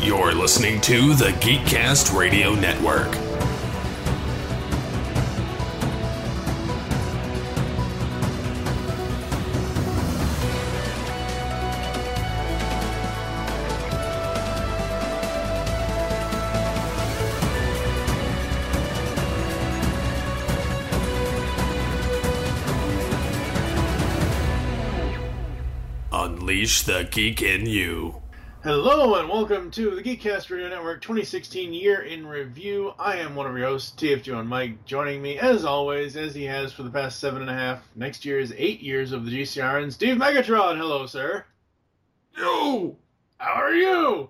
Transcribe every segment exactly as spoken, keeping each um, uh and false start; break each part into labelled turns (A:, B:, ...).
A: You're listening to the Geekcast Radio Network. Unleash the geek in you.
B: Hello and welcome to the Geekcast Radio Network twenty sixteen Year in Review. I am one of your hosts, T F G and Mike, joining me as always, as he has for the past seven and a half, next year is eight years of the G C R, and Steve Megatron. Hello, sir.
C: Yo!
B: How are you?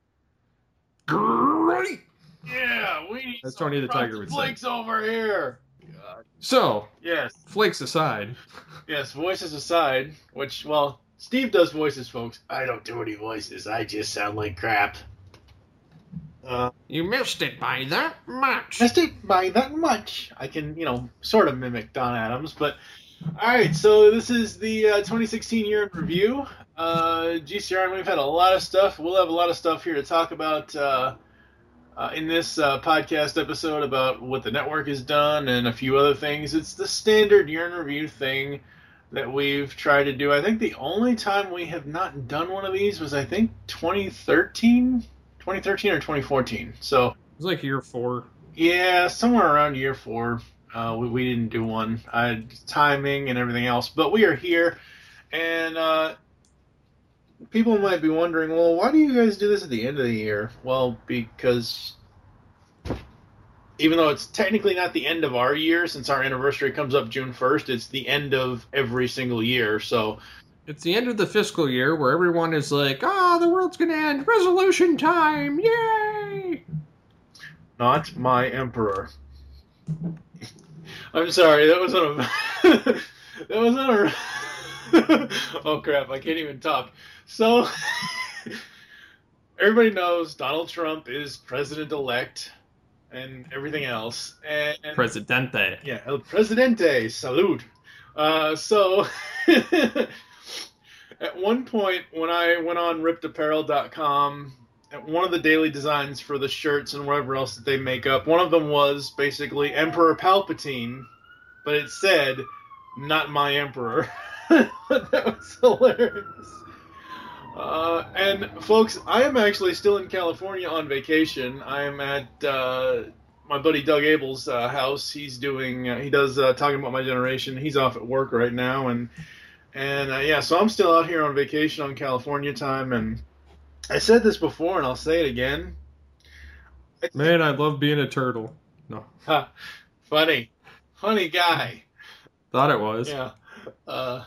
C: Great!
B: Yeah, we need
C: That's
B: some
C: Tony the Tiger
B: Frosted
C: would say.
B: Flakes over here.
C: So,
B: Yes,
C: flakes aside,
B: yes, voices aside, which, well, Steve does voices, folks. I don't do any voices. I just sound like crap. Uh,
C: you missed it by that much.
B: missed it by that much. I can, you know, sort of mimic Don Adams, but alright, so this is the uh, twenty sixteen Year in Review. Uh, G C R, and we've had a lot of stuff. We'll have a lot of stuff here to talk about uh, uh, in this uh, podcast episode about what the network has done and a few other things. It's the standard Year in Review thing that we've tried to do. I think the only time we have not done one of these was, I think, twenty thirteen? twenty thirteen or twenty fourteen. So,
C: It was like year four.
B: yeah, somewhere around year four, uh, we, we didn't do one. I had timing and everything else. But we are here, and uh, people might be wondering, well, why do you guys do this at the end of the year? Well, because even though it's technically not the end of our year, since our anniversary comes up June first, it's the end of every single year. So
C: It's the end of the fiscal year where everyone is like, ah, oh, the world's gonna end. Resolution time. Yay!
B: not my emperor. I'm sorry, that was on a... that was on a... oh, crap, I can't even talk. So, everybody knows Donald Trump is president-elect and everything else. And,
C: Presidente.
B: yeah, El Presidente, salud. Uh, so, at one point, when I went on ripped apparel dot com, at one of the daily designs for the shirts and whatever else that they make up, one of them was basically Emperor Palpatine, but it said, not my emperor. That was hilarious. Uh, and, folks, I am actually still in California on vacation. I am at uh, my buddy Doug Abel's uh, house. He's doing, uh, he does uh, Talking About My Generation. He's off at work right now, and And, uh, yeah, so I'm still out here on vacation on California time, and I said this before, and I'll say it again.
C: Man, I love being a turtle. No.
B: Ha, funny. Funny guy.
C: Thought it was.
B: Yeah. Uh,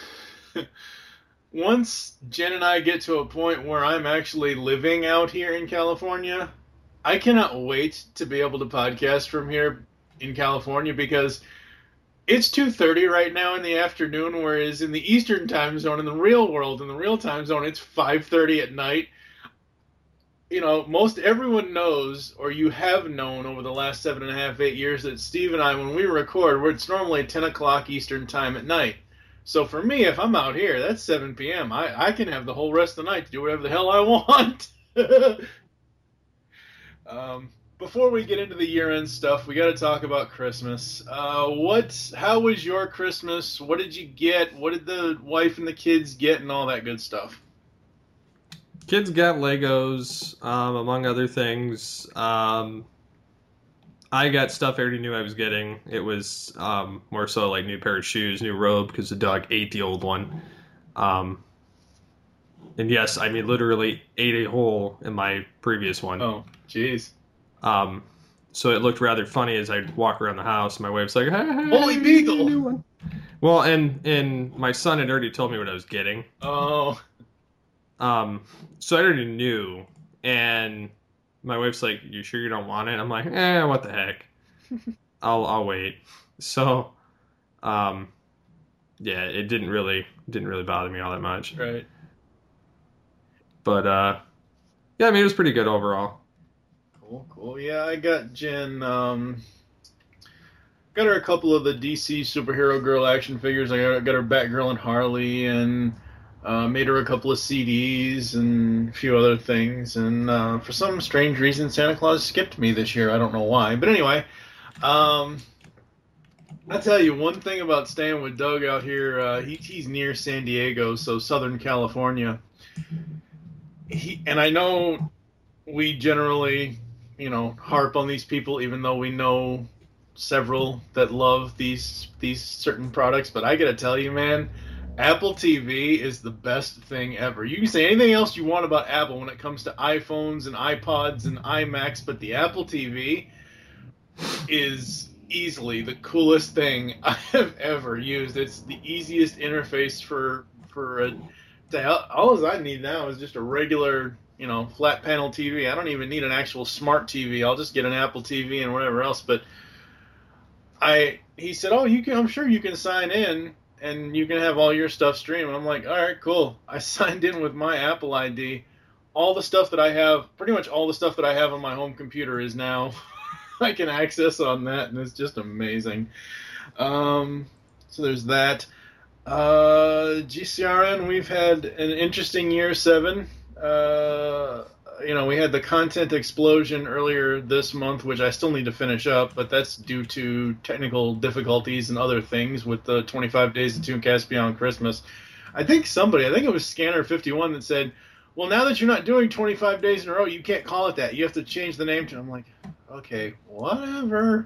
B: once Jen and I get to a point where I'm actually living out here in California, I cannot wait to be able to podcast from here in California, because it's two thirty right now in the afternoon, whereas in the Eastern time zone, in the real world, in the real time zone, it's five thirty at night. You know, most everyone knows, or you have known over the last seven and a half, eight years, that Steve and I, when we record, it's normally ten o'clock Eastern time at night. So for me, if I'm out here, that's seven p.m. I, I can have the whole rest of the night to do whatever the hell I want. um... Before we get into the year-end stuff, we got to talk about Christmas. Uh, what? How was your Christmas? What did you get? What did the wife and the kids get, and all that good stuff?
C: Kids got Legos, um, among other things. Um, I got stuff I already knew I was getting. It was um, more so like new pair of shoes, new robe, because the dog ate the old one. Um, and yes, I mean literally ate a hole in my previous one.
B: Oh, jeez.
C: Um, so it looked rather funny as I'd walk around the house. My wife's like, hey, hey,
B: Holy beagle!
C: new one. Well, and, and my son had already told me what I was getting.
B: Oh.
C: Um, so I already knew. And my wife's like, you sure you don't want it? I'm like, eh, what the heck? I'll, I'll wait. So, um, yeah, it didn't really, didn't really bother me all that much.
B: Right.
C: But, uh, yeah, I mean, it was pretty good overall.
B: Cool, cool. Yeah, I got Jen, um, got her a couple of the D C superhero girl action figures. I got, got her Batgirl and Harley, and Uh, made her a couple of C Ds and a few other things. And uh, for some strange reason, Santa Claus skipped me this year. I don't know why. But anyway, um, I'll tell you one thing about staying with Doug out here. Uh, he, he's near San Diego, so Southern California. He, and I know we generally, you know, harp on these people, even though we know several that love these these certain products. But I got to tell you, man, Apple T V is the best thing ever. You can say anything else you want about Apple when it comes to iPhones and iPods and iMacs, but the Apple T V is easily the coolest thing I have ever used. It's the easiest interface for for a. All I need now is just a regular, you know, flat panel T V. I don't even need an actual smart T V. I'll just get an Apple T V and whatever else. But I, he said, "Oh, you can. I'm sure you can sign in." And you can have all your stuff stream. And I'm like, all right, cool. I signed in with my Apple I D. All the stuff that I have, pretty much all the stuff that I have on my home computer is now I can access on that, and it's just amazing. Um, so there's that. Uh, G C R N, we've had an interesting year seven. Uh, you know, we had the content explosion earlier this month, which I still need to finish up, but that's due to technical difficulties and other things with the twenty-five Days of Tooncast Beyond Christmas. I think somebody, I think it was Scanner fifty-one that said, well, now that you're not doing twenty-five days in a row, you can't call it that. You have to change the name to it. I'm like, okay, whatever.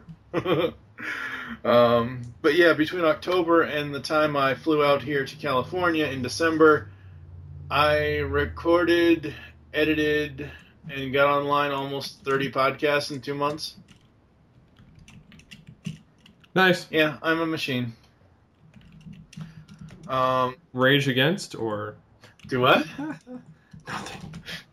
B: um, but yeah, between October and the time I flew out here to California in December, I recorded, edited, and got online almost thirty podcasts in two months.
C: Nice.
B: Yeah, I'm a machine. Um,
C: Rage Against or
B: do what?
C: nothing?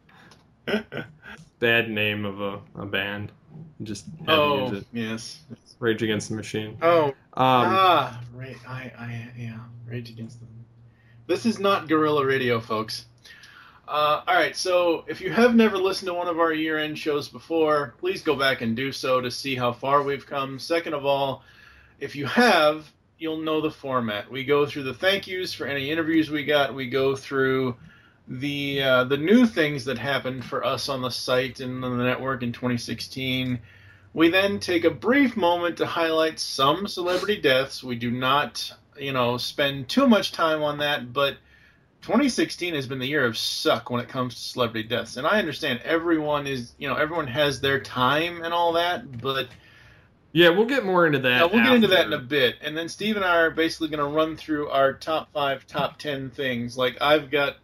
C: Bad name of a, a band. Just had to
B: Oh,
C: use it.
B: yes.
C: Rage Against the Machine.
B: Oh,
C: Um,
B: ah, right. I, I, yeah, Rage Against them. This is not guerrilla radio, folks. Uh, all right, so if you have never listened to one of our year-end shows before, please go back and do so to see how far we've come. Second of all, if you have, you'll know the format. We go through the thank yous for any interviews we got. We go through the uh, the new things that happened for us on the site and on the network in twenty sixteen. We then take a brief moment to highlight some celebrity deaths. We do not, you know, spend too much time on that, but twenty sixteen has been the year of suck when it comes to celebrity deaths. And I understand everyone is, you know, everyone has their time and all that, but
C: yeah, we'll get more into that.
B: yeah, we'll
C: after.
B: get into that in a bit. And then Steve and I are basically going to run through our top five, top ten things. Like, I've got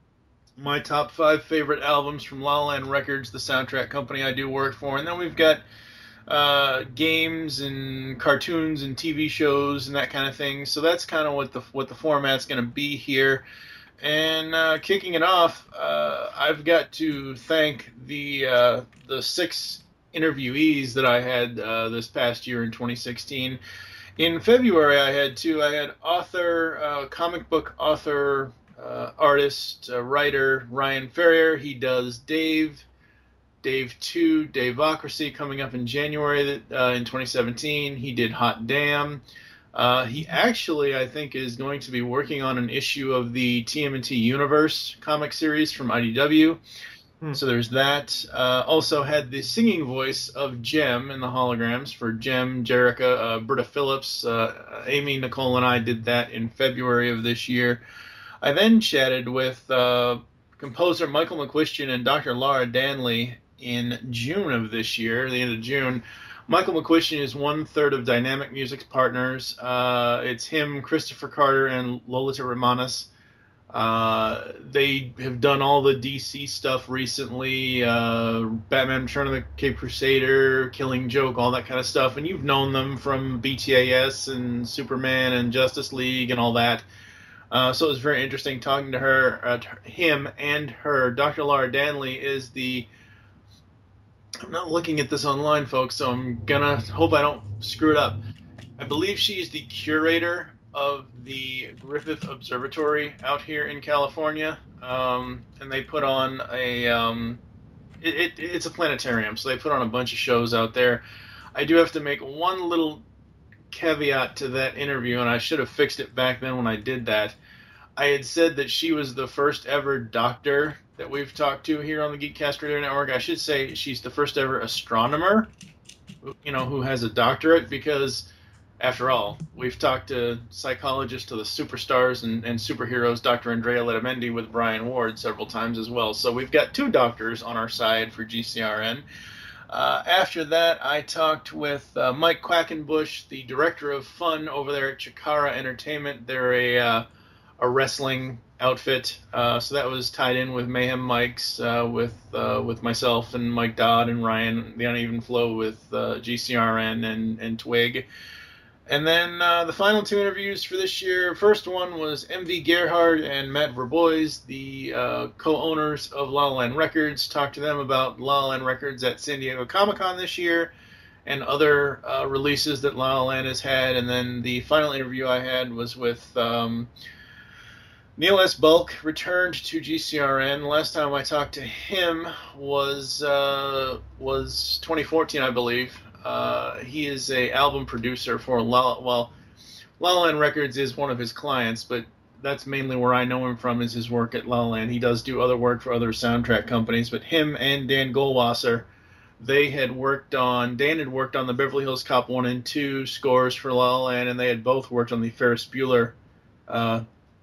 B: my top five favorite albums from La La Land Records, the soundtrack company I do work for. And then we've got uh, games and cartoons and T V shows and that kind of thing. So that's kind of what the what the format's going to be here. And uh, kicking it off, uh, I've got to thank the uh, the six interviewees that I had uh, this past year in twenty sixteen. In February, I had two. I had author, uh, comic book author, uh, artist, uh, writer Ryan Ferrier. He does Dave, Dave two, Daveocracy coming up in January uh, in twenty seventeen. He did Hot Damn. Uh, he actually, I think, is going to be working on an issue of the T M N T Universe comic series from I D W. Hmm. So there's that. Uh, also had the singing voice of Jem in the holograms for Jem, Jerica, uh, Britta Phillips. Uh, Amy, Nicole, and I did that in February of this year. I then chatted with uh, composer Michael McQuistion and Doctor Laura Danley in June of this year, the end of June. Michael McQuistion is one-third of Dynamic Music's partners. Uh, it's him, Christopher Carter, and Lolita Romanos. Uh, they have done all the D C stuff recently, uh, Batman Return of the Cape Crusader, Killing Joke, all that kind of stuff. And you've known them from B T A S and Superman and Justice League and all that. Uh, so it was very interesting talking to her, uh, to him and her. Doctor Laura Danley is the... I'm not looking at this online, folks, so I'm gonna hope I don't screw it up. I believe she's the curator of the Griffith Observatory out here in California, um, and they put on a um, it, it, it's a planetarium, so they put on a bunch of shows out there. I do have to make one little caveat to that interview, and I should have fixed it back then when I did that. I had said that she was the first ever doctor that we've talked to here on the Geekcast Radio Network. I should say she's the first ever astronomer, you know, who has a doctorate, because after all, we've talked to psychologists to the superstars and, and superheroes, Doctor Andrea Letamendi with Brian Ward several times as well. So we've got two doctors on our side for G C R N. Uh, after that, I talked with uh, Mike Quackenbush, the director of fun over there at Chikara Entertainment. They're a uh, a wrestling outfit, uh, so that was tied in with Mayhem Mike's, uh, with uh, with myself and Mike Dodd and Ryan, the Uneven Flow with uh, G C R N and, and Twig. And then uh, the final two interviews for this year. First one was M V Gerhard and Matt Verbois, the uh, co-owners of La La Land Records. Talked to them about La La Land Records at San Diego Comic-Con this year and other uh, releases that La La Land has had. And then the final interview I had was with um, Neil S. Bulk, returned to G C R N. Last time I talked to him was uh, was twenty fourteen, I believe. Uh, he is a album producer for La La, well, La La Land Records is one of his clients, but that's mainly where I know him from, is his work at La La Land. He does do other work for other soundtrack companies, but him and Dan Goldwasser, they had worked on, Dan had worked on the Beverly Hills Cop one and two scores for La La Land, and they had both worked on the Ferris Bueller uh,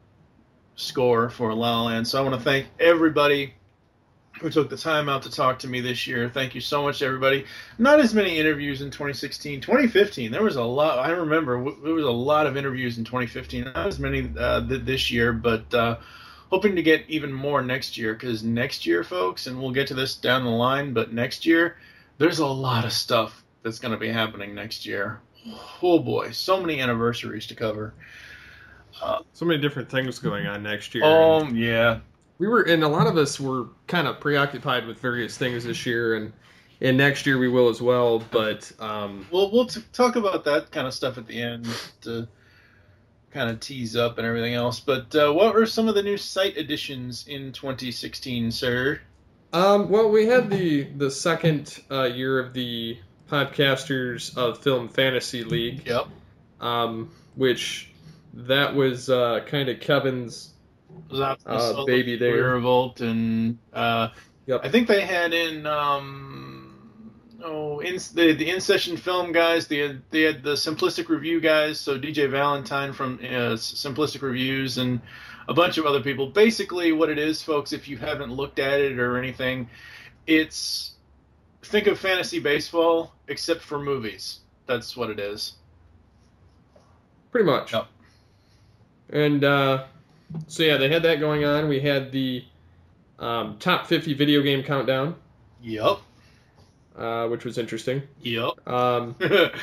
B: score for La La Land. So I want to thank everybody who took the time out to talk to me this year. Thank you so much, everybody. Not as many interviews in twenty sixteen. twenty fifteen, there was a lot. I remember there was a lot of interviews in twenty fifteen. Not as many uh, th- this year, but uh, hoping to get even more next year, because next year, folks, and we'll get to this down the line, but next year, there's a lot of stuff that's going to be happening next year. Oh, boy. So many anniversaries to cover.
C: Uh, so many different things going on next year.
B: Um, yeah.
C: We were, and a lot of us were kind of preoccupied with various things this year, and and next year we will as well. But um,
B: we'll we'll t- talk about that kind of stuff at the end to kind of tease up and everything else. But uh, what were some of the new site additions in twenty sixteen, sir?
C: Um, well, we had the the second uh, year of the Podcasters of Film Fantasy League.
B: Yep.
C: Um, which that was uh, kind of Kevin's. Uh, baby there.
B: Revolt, and uh,
C: yep.
B: I think they had in um, oh in the the in session film guys. They had, they had the Simplistic Review guys. So D J Valentine from uh, Simplistic Reviews and a bunch of other people. Basically, what it is, folks, if you haven't looked at it or anything, it's think of fantasy baseball except for movies. That's what it is.
C: Pretty much.
B: Yep.
C: And. Uh, So yeah, they had that going on. We had the um, top fifty video game countdown.
B: Yep.
C: Uh, which was interesting.
B: Yep.
C: Um,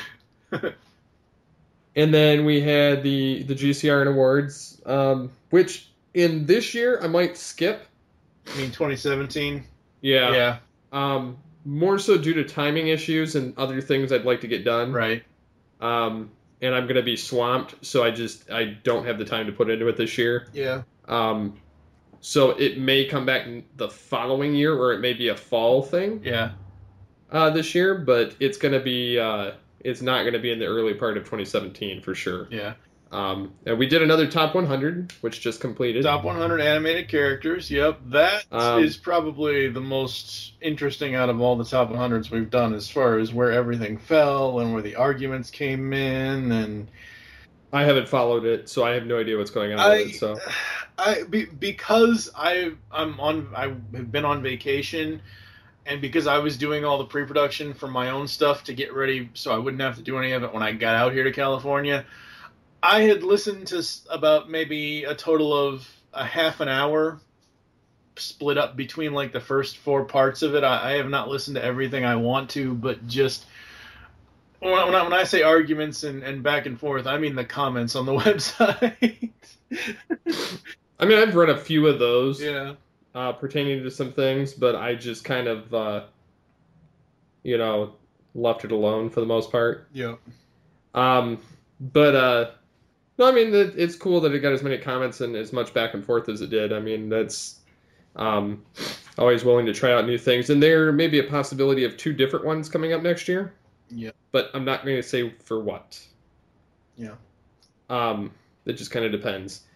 C: and then we had the the G C R N Awards, um, which in this year I might skip.
B: I mean, twenty seventeen.
C: Yeah.
B: Yeah.
C: Um, more so due to timing issues and other things I'd like to get done.
B: Right.
C: Um. And I'm going to be swamped, so I just I don't have the time to put into it this year.
B: Yeah.
C: Um, so it may come back the following year, or it may be a fall thing.
B: Yeah.
C: Uh, this year, but it's going to be uh, it's not going to be in the early part of twenty seventeen for sure.
B: Yeah.
C: Um, and we did another top one hundred, which just completed.
B: Top one hundred animated characters. Yep, that
C: um,
B: is probably the most interesting out of all the top one hundreds we've done, as far as where everything fell and where the arguments came in. And
C: I haven't followed it, so I have no idea what's going on
B: I,
C: with it. So,
B: I be, because I I'm on I have been on vacation, and because I was doing all the pre-production for my own stuff to get ready, so I wouldn't have to do any of it when I got out here to California. I had listened to about maybe a total of a half an hour split up between like the first four parts of it. I, I have not listened to everything I want to, but just when I, when I, when I say arguments and, and back and forth, I mean the comments on the website.
C: I mean, I've read a few of those
B: yeah.
C: uh, pertaining to some things, but I just kind of, uh, you know, left it alone for the most part.
B: Yeah.
C: Um, but, uh, no, I mean, it's cool that it got as many comments and as much back and forth as it did. I mean, that's um, always willing to try out new things. And there may be a possibility of two different ones coming up next year.
B: Yeah.
C: But I'm not going to say for what.
B: Yeah.
C: Um, it just kind of depends.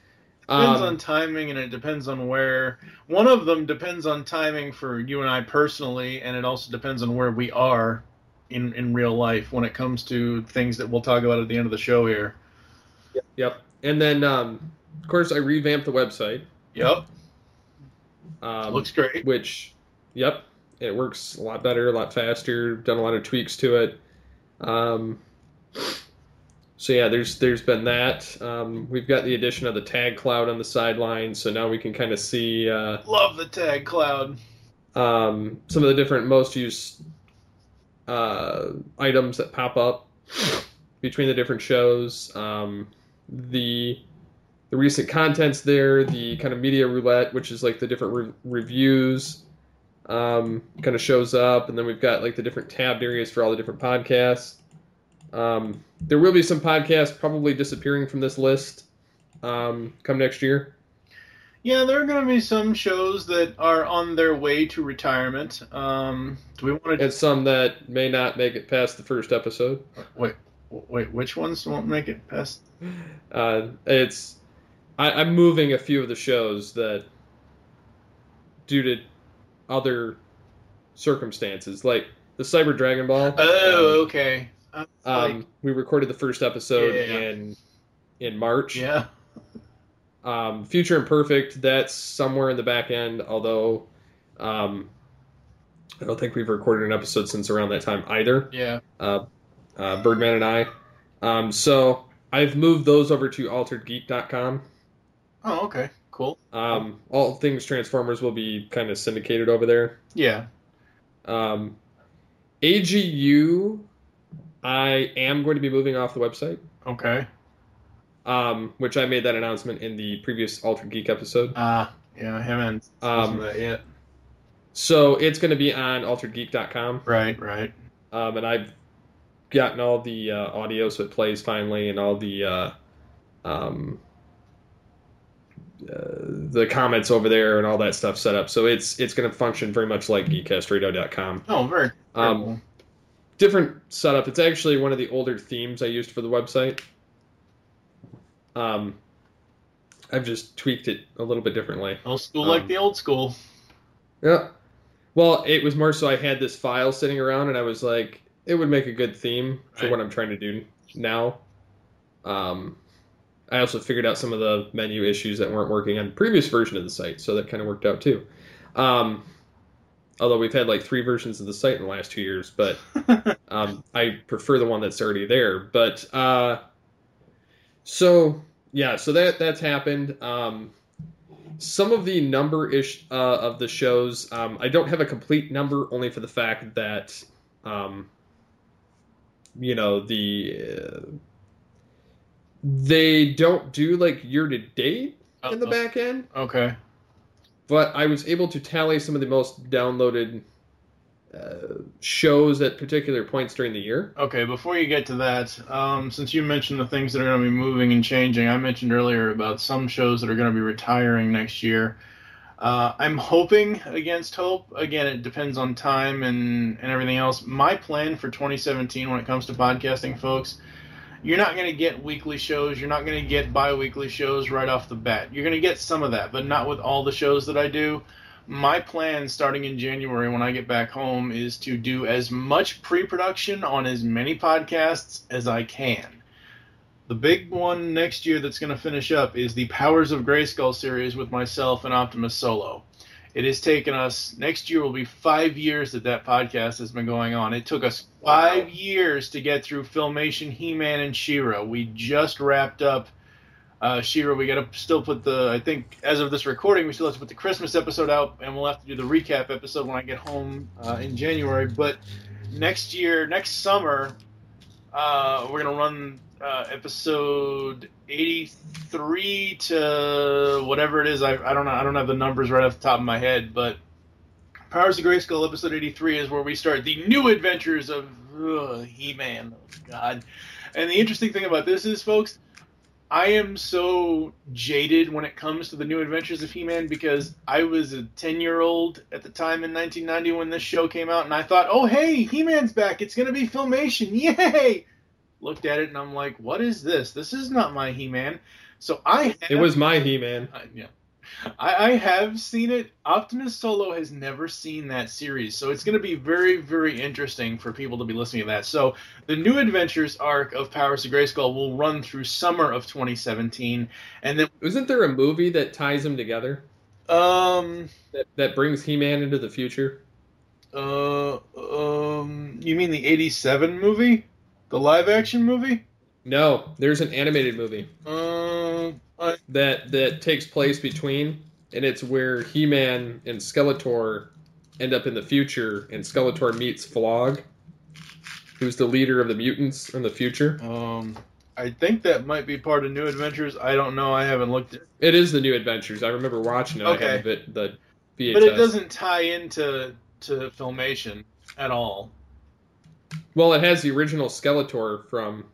B: Depends
C: Um,
B: on timing, and it depends on where. One of them depends on timing for you and I personally, and it also depends on where we are in, in real life when it comes to things that we'll talk about at the end of the show here.
C: Yep. And then, um, of course, I revamped the website.
B: Yep.
C: Um,
B: Looks great.
C: Which, yep, it works a lot better, a lot faster. Done a lot of tweaks to it. Um, so yeah, there's there's been that. Um, we've got the addition of the tag cloud on the sideline, so now we can kind of see uh,
B: Love the tag cloud.
C: um, some of the different most used uh, items that pop up between the different shows. Um, the the recent content's there, the kind of media roulette, which is like the different re- reviews, um, kind of shows up, and then we've got like the different tabbed areas for all the different podcasts. Um, there will be some podcasts probably disappearing from this list um, come next year.
B: Yeah, there are going to be some shows that are on their way to retirement. Um, do we want to?
C: And some that may not make it past the first episode.
B: Wait, wait, which ones won't make it past?
C: Uh, it's I, I'm moving a few of the shows that, due to other circumstances, like the Cyber Dragon Ball.
B: Oh,
C: um,
B: okay. Uh,
C: Um,
B: like,
C: we recorded the first episode
B: Yeah.
C: in in March.
B: yeah.
C: Um, Future Imperfect, that's somewhere in the back end, although um, I don't think we've recorded an episode since around that time either.
B: Yeah.
C: Uh, uh, Birdman and I. Um, so I've moved those over to altered geek dot com.
B: Oh, okay. Cool.
C: Um, all things Transformers will be kind of syndicated over there.
B: Yeah.
C: Um, A G U, I am going to be moving off the website,
B: Okay.
C: um, which I made that announcement in the previous Altered Geek episode.
B: Ah, yeah, I haven't
C: Um,
B: listened to that yet.
C: So it's going to be on altered geek dot com,
B: Right, right.
C: um, and I've gotten all the uh, audio so it plays finally, and all the uh, um, uh, the comments over there and all that stuff set up. So it's it's going to function very much like geek cast radio dot com.
B: Oh, very, very
C: Um,
B: cool.
C: Different setup. It's actually one of the older themes I used for the website. Um, I've just tweaked it a little bit differently.
B: Old school
C: um,
B: like the old school.
C: Yeah. Well, it was more so I had this file sitting around, and I was like, it would make a good theme for
B: Right.
C: what I'm trying to do now. Um, I also figured out some of the menu issues that weren't working on the previous version of the site, so that kind of worked out too. Um, although we've had like three versions of the site in the last two years, but um, I prefer the one that's already there. But uh, so yeah, so that that's happened. Um, some of the number ish uh, of the shows, um, I don't have a complete number, only for the fact that um, you know the uh, they don't do like year to date in the
B: Uh-oh.
C: back end.
B: Okay.
C: But I was able to tally some of the most downloaded uh, shows at particular points during the year.
B: Okay, before you get to that, um, since you mentioned the things that are going to be moving and changing, I mentioned earlier about some shows that are going to be retiring next year. Uh, I'm hoping against hope. Again, it depends on time and, and everything else. My plan for twenty seventeen when it comes to podcasting, folks, you're not going to get weekly shows. You're not going to get bi-weekly shows right off the bat. You're going to get some of that, but not with all the shows that I do. My plan starting in January when I get back home is to do as much pre-production on as many podcasts as I can. The big one next year that's going to finish up is the Powers of Grayskull series with myself and Optimus Solo. It has taken us, next year will be five years that that podcast has been going on. It took us five years to get through Filmation, He-Man, and She-Ra. We just wrapped up uh, She-Ra. We got to still put the, I think, as of this recording, we still have to put the Christmas episode out, and we'll have to do the recap episode when I get home uh, in January. But next year, next summer, uh, we're going to run uh, episode eighty-three to whatever it is. I, I don't know. I don't have the numbers right off the top of my head, but Powers of Grayskull episode eighty-three is where we start the new adventures of ugh, He-Man. Oh, God. And the interesting thing about this is, folks, I am so jaded when it comes to the new adventures of He-Man because I was a ten-year-old at the time in nineteen ninety when this show came out, and I thought, oh, hey, He-Man's back. It's going to be Filmation. Yay! Looked at it, and I'm like, what is this? This is not my He-Man. So I have,
C: It was my He-Man.
B: uh, yeah. I, I have seen it. Optimus Solo has never seen that series, so it's going to be very, very interesting for people to be listening to that. So the New Adventures arc of Powers of Grayskull will run through summer of twenty seventeen, and then
C: Isn't there a movie that ties them together?
B: um
C: That, that brings He-Man into the future?
B: uh um you mean the eighty-seven movie, the live action movie?
C: No, there's an animated movie
B: Uh, I,
C: that that takes place between, and it's where He-Man and Skeletor end up in the future, and Skeletor meets Flog, who's the leader of the mutants in the future.
B: um I think that might be part of New Adventures. I don't know. I haven't looked at it.
C: It is the New Adventures. I remember watching it.
B: Okay.
C: I had the, the V H S.
B: But it doesn't tie into to Filmation at all.
C: Well, it has the original Skeletor from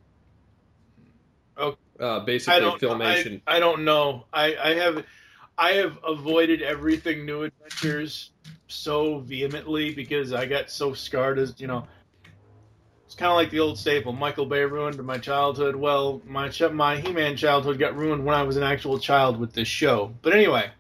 B: Oh.
C: uh,
B: I
C: basically
B: don't.
C: Filmation.
B: I, I don't know. I, I have I have avoided everything New Adventures so vehemently because I got so scarred as you know. It's kind of like the old staple. Michael Bay ruined my childhood. Well, my ch- my He-Man childhood got ruined when I was an actual child with this show. But anyway,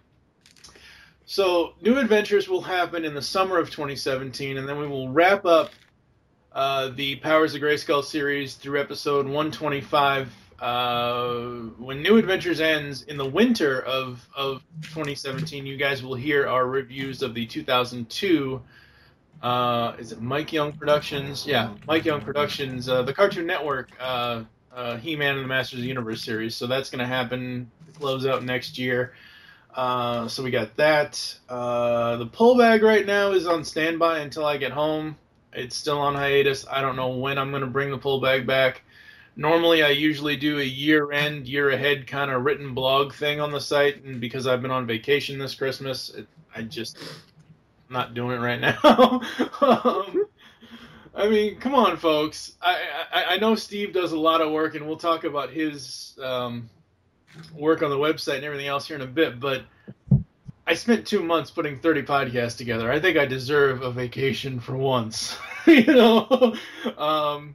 B: so New Adventures will happen in the summer of twenty seventeen, and then we will wrap up uh, the Powers of Grayskull series through episode one twenty-five. Uh, when New Adventures ends in the winter of, of twenty seventeen, you guys will hear our reviews of the two thousand two, uh, is it Mike Young Productions? Yeah, Mike Young Productions, uh, the Cartoon Network, uh, uh, He-Man and the Masters of the Universe series. So that's going to happen, close out next year. Uh, so we got that. Uh, the pull bag right now is on standby until I get home. It's still on hiatus. I don't know when I'm going to bring the pull bag back. Normally, I usually do a year-end, year-ahead kind of written blog thing on the site, and because I've been on vacation this Christmas, it, I just I'm not doing it right now. um, I mean, come on, folks. I, I I know Steve does a lot of work, and we'll talk about his um, work on the website and everything else here in a bit, but I spent two months putting thirty podcasts together. I think I deserve a vacation for once. you know? Um,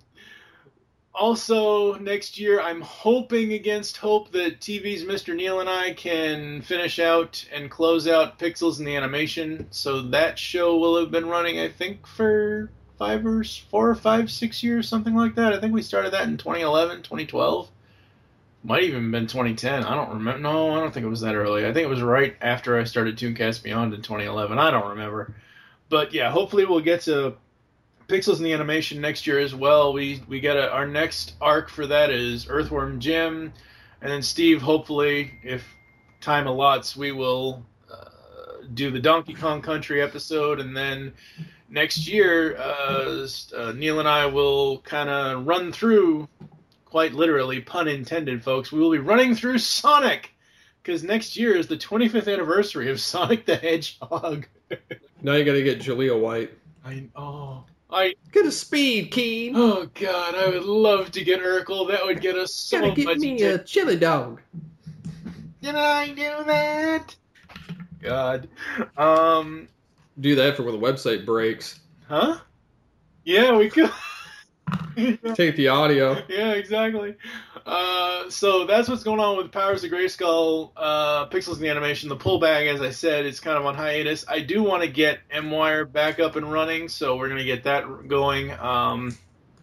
B: also, next year, I'm hoping against hope that T V's Mister Neil and I can finish out and close out Pixels in the Animation. So that show will have been running, I think, for five or four or five, six years, something like that. I think we started that in twenty eleven, twenty twelve. Might even been twenty ten. I don't remember. No, I don't think it was that early. I think it was right after I started Tooncast Beyond in twenty eleven. I don't remember. But yeah, hopefully we'll get to Pixels in the Animation next year as well. We we got a, our next arc for that is Earthworm Jim, and then Steve. Hopefully, if time allots, we will uh, do the Donkey Kong Country episode, and then next year, uh, uh, Neil and I will kind of run through. Quite literally, pun intended, folks. We will be running through Sonic, because next year is the twenty-fifth anniversary of Sonic the Hedgehog.
C: Now you gotta get Jaleel White.
B: I oh I
C: Get a speed, Keen.
B: oh god, I would love to get Urkel. That would get us so
C: Gotta get
B: much.
C: me
B: di-
C: a chili dog.
B: Did I do that? God, um,
C: Do that for when the website breaks.
B: huh? Yeah, we could.
C: Take the audio.
B: Yeah, exactly. Uh, so that's what's going on with Powers of Grayskull, uh, Pixels in the Animation. The pullback, as I said, is kind of on hiatus. I do want to get M-Wire back up and running, so we're going to get that going. Um,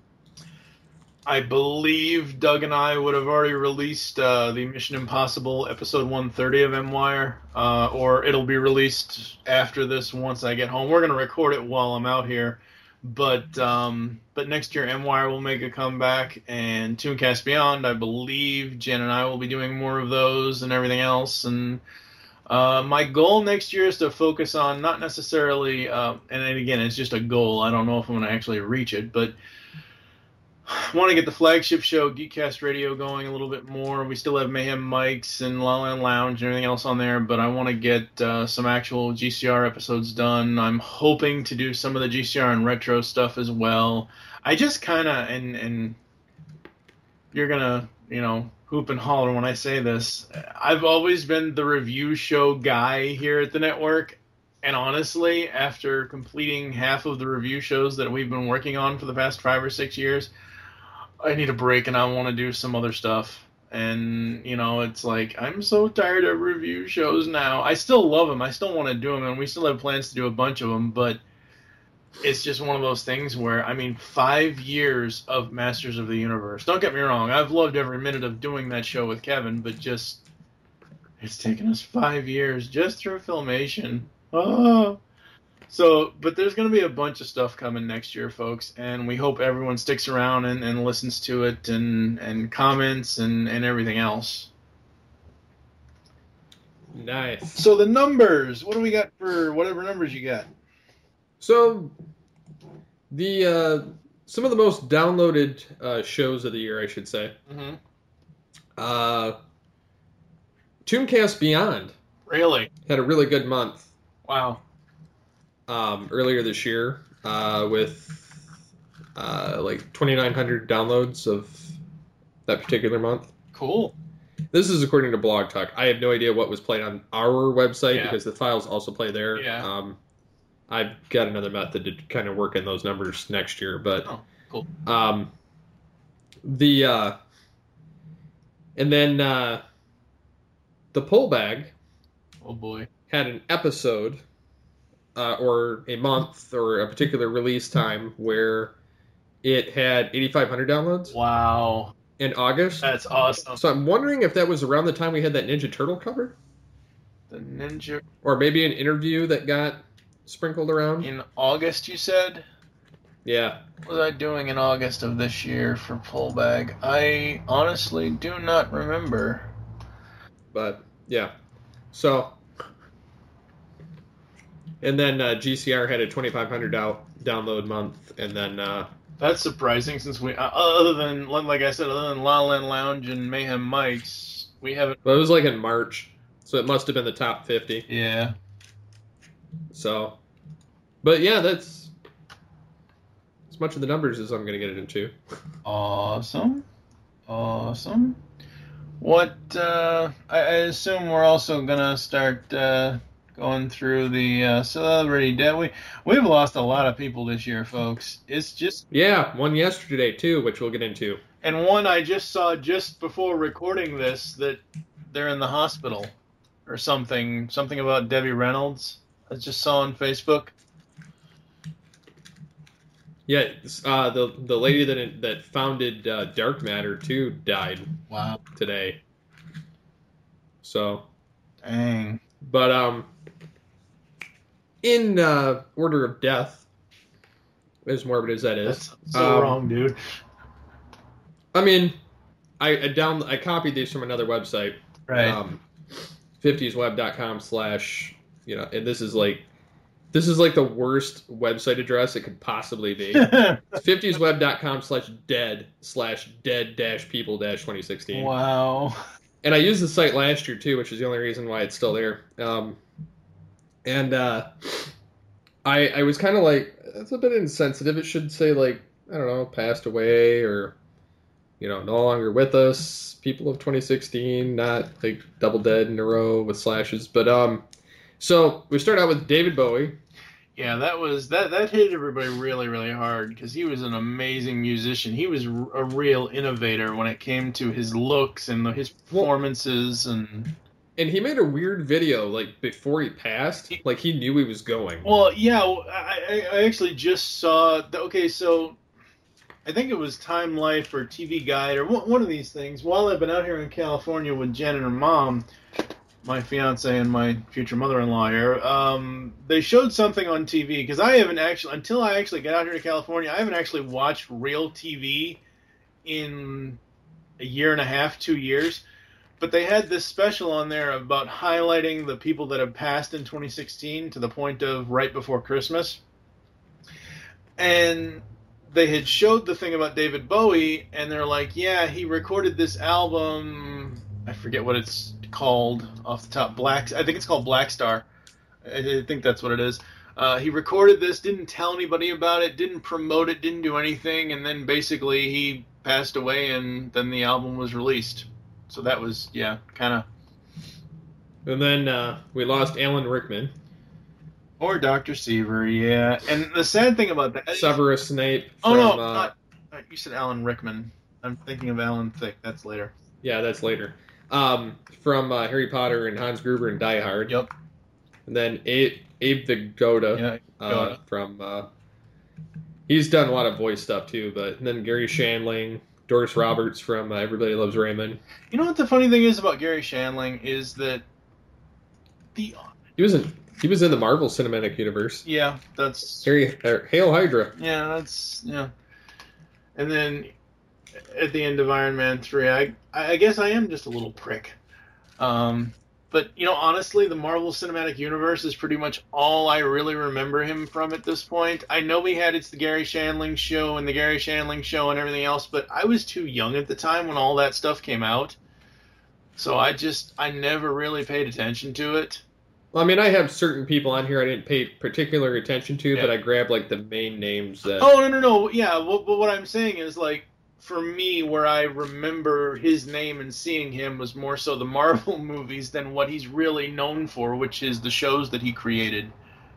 B: I believe Doug and I would have already released uh, the Mission Impossible episode one thirty of M-Wire, uh, or it'll be released after this once I get home. We're going to record it while I'm out here. But um, but next year, M-Wire will make a comeback, and Tooncast Beyond, I believe Jen and I will be doing more of those and everything else. And uh, my goal next year is to focus on not necessarily, uh, and then again, it's just a goal. I don't know if I'm going to actually reach it, but I want to get the flagship show, Geekcast Radio, going a little bit more. We still have Mayhem Mics and La La Lounge and everything else on there, but I want to get uh, some actual G C R episodes done. I'm hoping to do some of the G C R and retro stuff as well. I just kind of, and, and you're going to, you know, hoop and holler when I say this, I've always been the review show guy here at the network. And honestly, after completing half of the review shows that we've been working on for the past five or six years, I need a break and I want to do some other stuff. And, you know, it's like, I'm so tired of review shows now. I still love them. I still want to do them, and we still have plans to do a bunch of them, but it's just one of those things where, I mean, five years of Masters of the Universe. Don't get me wrong. I've loved every minute of doing that show with Kevin, but just, it's taken us five years just through Filmation. Oh. So, but there's going to be a bunch of stuff coming next year, folks, and we hope everyone sticks around and, and listens to it and, and comments and, and everything else.
C: Nice.
B: So the numbers, what do we got for whatever numbers you got?
C: So, the uh, some of the most downloaded uh, shows of the year, I should say.
B: Mm-hmm.
C: Uh, Tombcast Beyond.
B: Really?
C: Had a really good month.
B: Wow.
C: Um, earlier this year, uh, with uh, like twenty-nine hundred downloads of that particular month.
B: Cool.
C: This is according to Blog Talk. I have no idea what was played on our website
B: Yeah.
C: because the files also play there.
B: Yeah.
C: Um, I've got another method to kind of work in those numbers next year, but
B: Oh, cool.
C: um, the uh, and then uh, the Pull Bag
B: Oh boy.
C: had an episode uh, or a month or a particular release time where it had eighty-five hundred downloads
B: Wow.
C: in August.
B: That's awesome.
C: So I'm wondering if that was around the time we had that Ninja Turtle cover,
B: The Ninja
C: or maybe an interview that got sprinkled around.
B: in August, you said?
C: Yeah.
B: What was I doing in August of this year for Pull Bag? I honestly do not remember.
C: But yeah, so and then uh, G C R had a twenty-five hundred out download month, and then uh,
B: That's surprising since we, uh, other than, like I said, other than La La Land Lounge and Mayhem Mics, we haven't.
C: well, it was like in March, so it must have been the top fifty.
B: Yeah.
C: So, but yeah, that's as much of the numbers as I'm going to get it into.
B: Awesome. Awesome. What, uh, I, I assume we're also gonna start, uh, going through the, uh, Celebrity Death. We, we've lost a lot of people this year, folks. It's just,
C: Yeah, one yesterday too, which we'll get into.
B: and one I just saw just before recording this that they're in the hospital or something, something about Debbie Reynolds. I just saw on Facebook.
C: Yeah, uh, the the lady that that founded uh, Dark Matter too died
B: Wow.
C: today. So,
B: Dang.
C: but um, in uh, order of death, as morbid as that is,
B: That's so
C: um,
B: wrong, dude.
C: I mean, I, I down I copied these from another website,
B: Right.
C: um, fifties web dot com slash, you know, and this is like, this is like the worst website address it could possibly be. fifties web dot com slash dead slash dead dash people dash twenty sixteen.
B: Wow.
C: And I used the site last year too, which is the only reason why it's still there. Um, and uh, I I was kind of like, that's a bit insensitive. It should say like, I don't know, passed away or, you know, no longer with us, people of twenty sixteen, not like double dead in a row with slashes. But um, so we start out with David Bowie.
B: Yeah, that was that. That hit everybody really, really hard because he was an amazing musician. He was r- a real innovator when it came to his looks and the, his performances. And
C: And he made a weird video like before he passed, like he knew he was going.
B: well, yeah, I, I, I actually just saw. The, okay, so I think it was Time Life or T V Guide or one, one of these things. While I've been out here in California with Jen and her mom, my fiance and my future mother-in-law here, um, they showed something on T V because I haven't actually, until I actually got out here to California, I haven't actually watched real T V in a year and a half, two years. But they had this special on there about highlighting the people that have passed in twenty sixteen to the point of right before Christmas. And they had showed the thing about David Bowie, and they're like, yeah, he recorded this album, I forget what it's called off the top, Black, I think it's called Black Star. I think that's what it is. Uh, he recorded this, didn't tell anybody about it, didn't promote it, didn't do anything, and then basically he passed away, and then the album was released. So that was, yeah, kind of...
C: And then uh, we lost Alan Rickman.
B: Or Doctor Seaver, yeah. And the sad thing about that...
C: Severus Snape.
B: Oh,
C: From,
B: no,
C: uh,
B: not... You said Alan Rickman. I'm thinking of Alan Thicke. That's later.
C: Yeah, that's later. Um, from uh, Harry Potter and Hans Gruber and Die Hard.
B: Yep.
C: And then Abe, Abe Vigoda,
B: Yeah,
C: uh,
B: Vigoda.
C: from... Uh, he's done a lot of voice stuff, too. But and then Gary Shandling, Doris Roberts from uh, Everybody Loves Raymond.
B: You know what the funny thing is about Gary Shandling is that the...
C: He was in, he was in the Marvel Cinematic Universe.
B: Yeah, that's...
C: Harry, er, Hail Hydra.
B: Yeah, that's... Yeah. And then at the end of Iron Man three, I I guess I am just a little prick. Um, but, you know, honestly, the Marvel Cinematic Universe is pretty much all I really remember him from at this point. I know we had It's the Gary Shandling Show and the Gary Shandling Show and everything else, but I was too young at the time when all that stuff came out. So I just, I never really paid attention to it.
C: Well, I mean, I have certain people on here I didn't pay particular attention to,
B: Yeah.
C: but I grabbed, like, the main names that...
B: Oh, no, no, no. Yeah, well, but what I'm saying is, like, for me, where I remember his name and seeing him was more so the Marvel movies than what he's really known for, which is the shows that he created.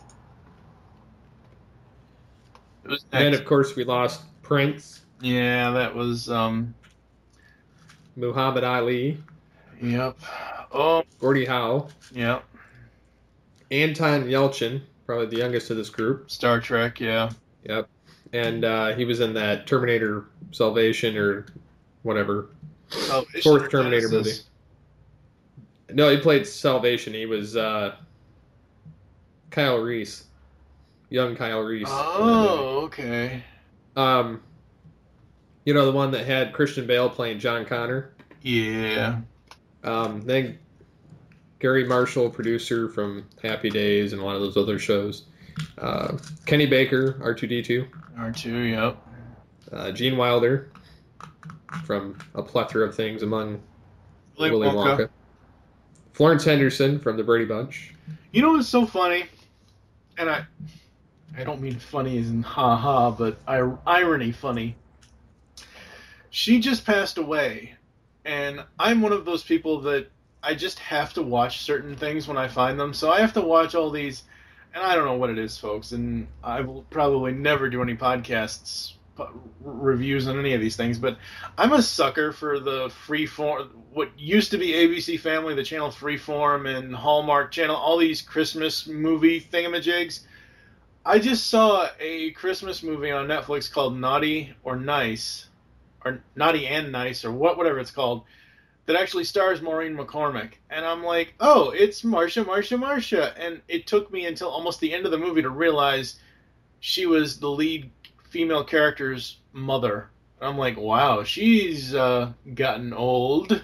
B: It was
C: And then,
B: next.
C: of course, we lost Prince,
B: Yeah, that was, um,
C: Muhammad Ali,
B: yep. Oh,
C: Gordie Howe,
B: yep.
C: Anton Yelchin, probably the youngest of this group.
B: Star Trek, yeah.
C: Yep. And uh, he was in that Terminator Salvation or whatever.
B: Salvation
C: Fourth
B: or
C: Terminator
B: Genesis.
C: movie. No, he played Salvation. He was uh, Kyle Reese. Young Kyle Reese.
B: Oh, okay.
C: Um, you know, the one that had Christian Bale playing John Connor?
B: Yeah.
C: Um, then Gary Marshall, producer from Happy Days and a lot of those other shows. Uh, Kenny Baker, R two D two.
B: R two, yep.
C: Uh, Gene Wilder from a plethora of things among
B: Willy
C: Willy
B: Wonka.
C: Wonka. Florence Henderson from The Brady Bunch.
B: You know what's so funny? And I I don't mean funny as in ha-ha, but ir- irony funny. She just passed away, and I'm one of those people that I just have to watch certain things when I find them. So I have to watch all these, and I don't know what it is, folks, and I will probably never do any podcasts, p- reviews on any of these things, but I'm a sucker for the freeform, what used to be A B C Family, the channel Freeform, and Hallmark Channel, all these Christmas movie thingamajigs. I just saw a Christmas movie on Netflix called Naughty or Nice, or Naughty and Nice, or what, whatever it's called, that actually stars Maureen McCormick. And I'm like, oh, it's Marsha, Marsha, Marsha. And it took me until almost the end of the movie to realize she was the lead female character's mother. And I'm like, wow, she's uh, gotten old.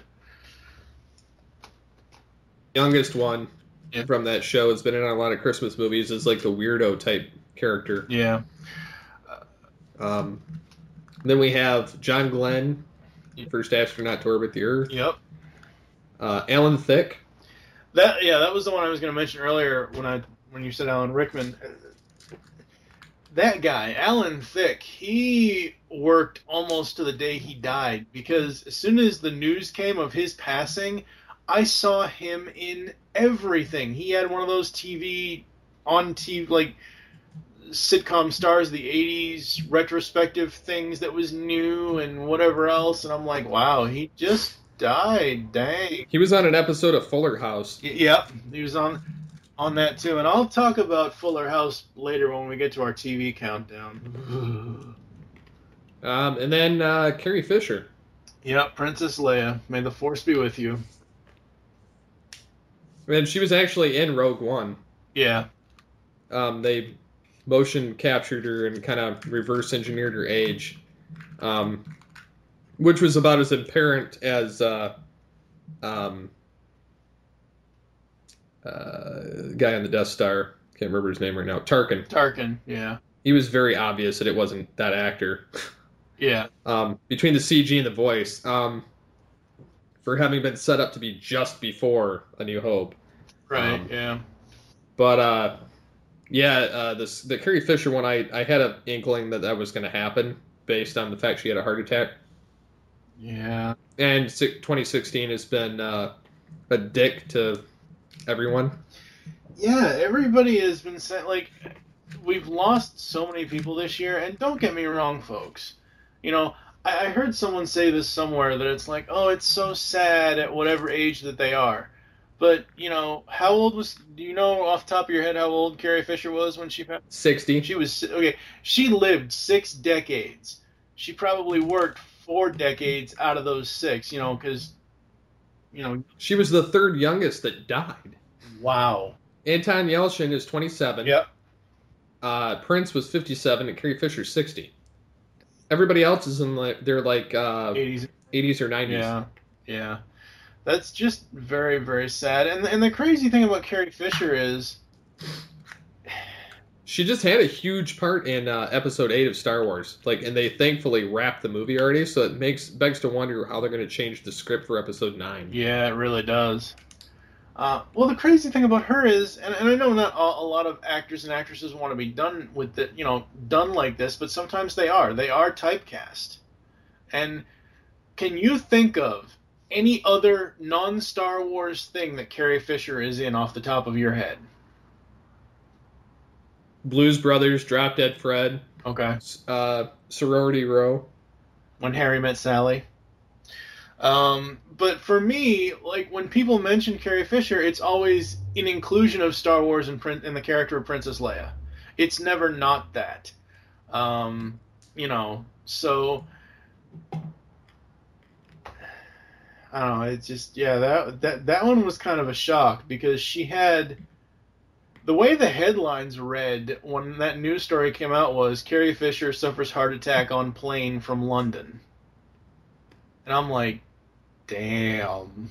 C: Youngest one
B: Yeah.
C: from that show has been in a lot of Christmas movies. Is like the weirdo type character.
B: Yeah.
C: Um, then we have John Glenn, first astronaut to orbit the Earth.
B: Yep.
C: Uh, Alan Thicke.
B: That yeah, that was the one I was going to mention earlier when I when you said Alan Rickman. That guy, Alan Thicke, he worked almost to the day he died, because as soon as the news came of his passing, I saw him in everything. He had one of those T V on T V like sitcom stars of the eighties retrospective things that was new and whatever else, and I'm like, wow, he just died. Dang.
C: He was on an episode of Fuller House.
B: Y- Yep, he was on on that too, and I'll talk about Fuller House later when we get to our T V countdown.
C: Um, and then uh, Carrie Fisher.
B: Yep, Princess Leia. May the Force be with you.
C: And she was actually in Rogue One.
B: Yeah,
C: Um, they motion captured her and kind of reverse engineered her age, um, which was about as apparent as uh, um, uh, guy on the Death Star. Can't remember his name right now. Tarkin.
B: Tarkin. Yeah,
C: He was very obvious that it wasn't that actor.
B: yeah,
C: um, between the C G and the voice, um, for having been set up to be just before A New Hope.
B: right.
C: Um,
B: yeah,
C: But uh, yeah, uh, this the Carrie Fisher one, I, I had an inkling that that was going to happen based on the fact she had a heart attack.
B: yeah.
C: And si- twenty sixteen has been uh, a dick to everyone.
B: Yeah, everybody has been saying, like, we've lost so many people this year, and don't get me wrong, folks. You know, I, I heard someone say this somewhere that it's like, oh, it's so sad at whatever age that they are. But, you know, how old was, do you know off the top of your head how old Carrie Fisher was when she passed?
C: sixty.
B: She was, okay, she lived six decades. She probably worked four decades out of those six, you know, because, you know.
C: She was the third youngest that died.
B: Wow.
C: Anton Yelchin is twenty-seven.
B: Yep.
C: Uh, Prince was fifty-seven, and Carrie Fisher's sixty. Everybody else is in like they're like uh,
B: eighties.
C: eighties or nineties.
B: Yeah, yeah. That's just very, very sad. And and the crazy thing about Carrie Fisher is
C: she just had a huge part in uh, episode eight of Star Wars. Like, and they thankfully wrapped the movie already, so it makes begs to wonder how they're going to change the script for episode nine.
B: Yeah, it really does. Uh, well, the crazy thing about her is, and, and I know not a, a lot of actors and actresses want to be done with it, you know, done like this, but sometimes they are. They are typecast. And can you think of any other non-Star Wars thing that Carrie Fisher is in off the top of your head?
C: Blues Brothers, Drop Dead Fred.
B: Okay.
C: Uh, Sorority Row.
B: When Harry Met Sally. Um, but for me, like, when people mention Carrie Fisher, it's always an inclusion of Star Wars and, Prin- and the character of Princess Leia. It's never not that. Um, you know, so I don't know, it's just, yeah, that, that, that one was kind of a shock because she had, the way the headlines read when that news story came out was Carrie Fisher suffers heart attack on plane from London. And I'm like, damn.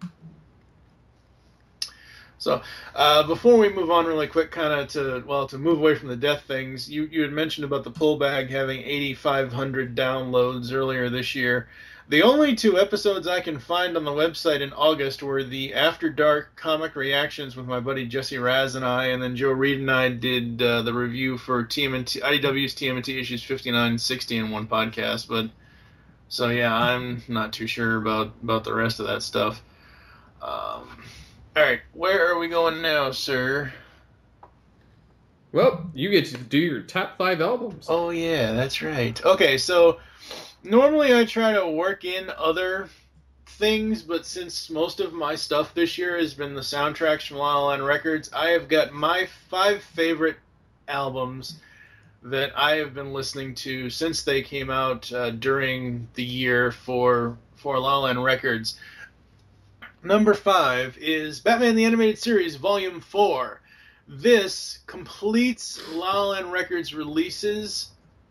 B: So, uh, before we move on really quick, kind of to, well, to move away from the death things, you, you had mentioned about the pull bag having eighty-five hundred downloads earlier this year. The only two episodes I can find on the website in August were the After Dark comic reactions with my buddy Jesse Raz and I, and then Joe Reed and I did uh, the review for T M N T, I D W's T M N T issues fifty-nine and sixty in one podcast, but... So yeah, I'm not too sure about, about the rest of that stuff. Um, all right, where are we going now, sir?
C: Well, you get to do your top five albums.
B: Oh yeah, that's right. Okay, so normally I try to work in other things, but since most of my stuff this year has been the soundtracks from La La Land Records, I have got my five favorite albums that I have been listening to since they came out uh, during the year for for La La Land Records. Number five is Batman the Animated Series Volume four. This completes La La Land Records releases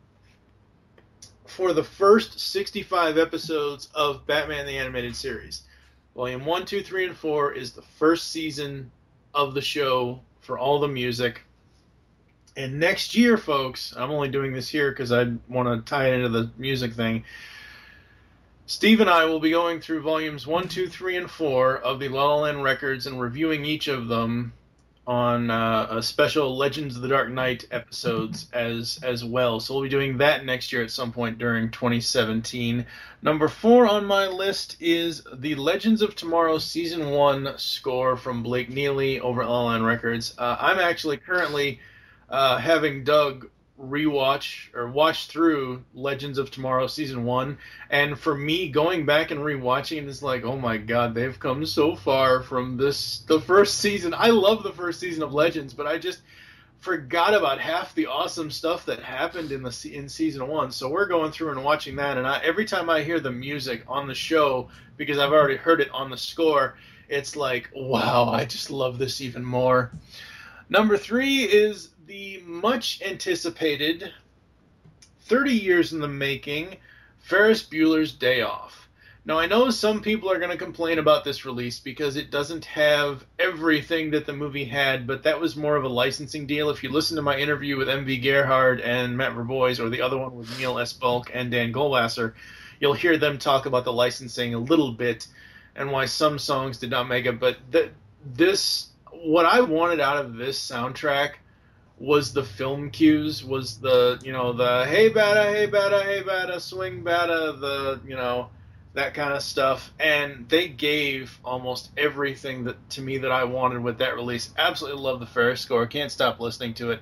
B: for the first sixty-five episodes of Batman the Animated Series. Volume one, two, three, and four is the first season of the show for all the music. And next year, folks, I'm only doing this here because I want to tie it into the music thing. Steve and I will be going through volumes one, two, three, and four of the La La Land Records and reviewing each of them on uh, a special Legends of the Dark Knight episodes as as well. So we'll be doing that next year at some point during twenty seventeen. Number four on my list is the Legends of Tomorrow Season one score from Blake Neely over at La La Land Records. Uh, I'm actually currently... Uh, having Doug rewatch or watch through Legends of Tomorrow Season one, and for me, going back and rewatching it is like, oh my god, they've come so far from this, the first season. I love the first season of Legends, but I just forgot about half the awesome stuff that happened in the in Season one, so we're going through and watching that, and I, every time I hear the music on the show, because I've already heard it on the score, it's like, wow, I just love this even more. Number three is the much anticipated, thirty years in the making, Ferris Bueller's Day Off. Now, I know some people are going to complain about this release because it doesn't have everything that the movie had, but that was more of a licensing deal. If you listen to my interview with M V Gerhard and Matt Verbois, or the other one with Neil S. Bulk and Dan Goldwasser, you'll hear them talk about the licensing a little bit and why some songs did not make it. But th- this, what I wanted out of this soundtrack was the film cues, was the, you know, the hey bada, hey bada, hey bada, swing bada, the, you know, that kind of stuff. And they gave almost everything that to me that I wanted with that release. Absolutely love the Ferris score. Can't stop listening to it.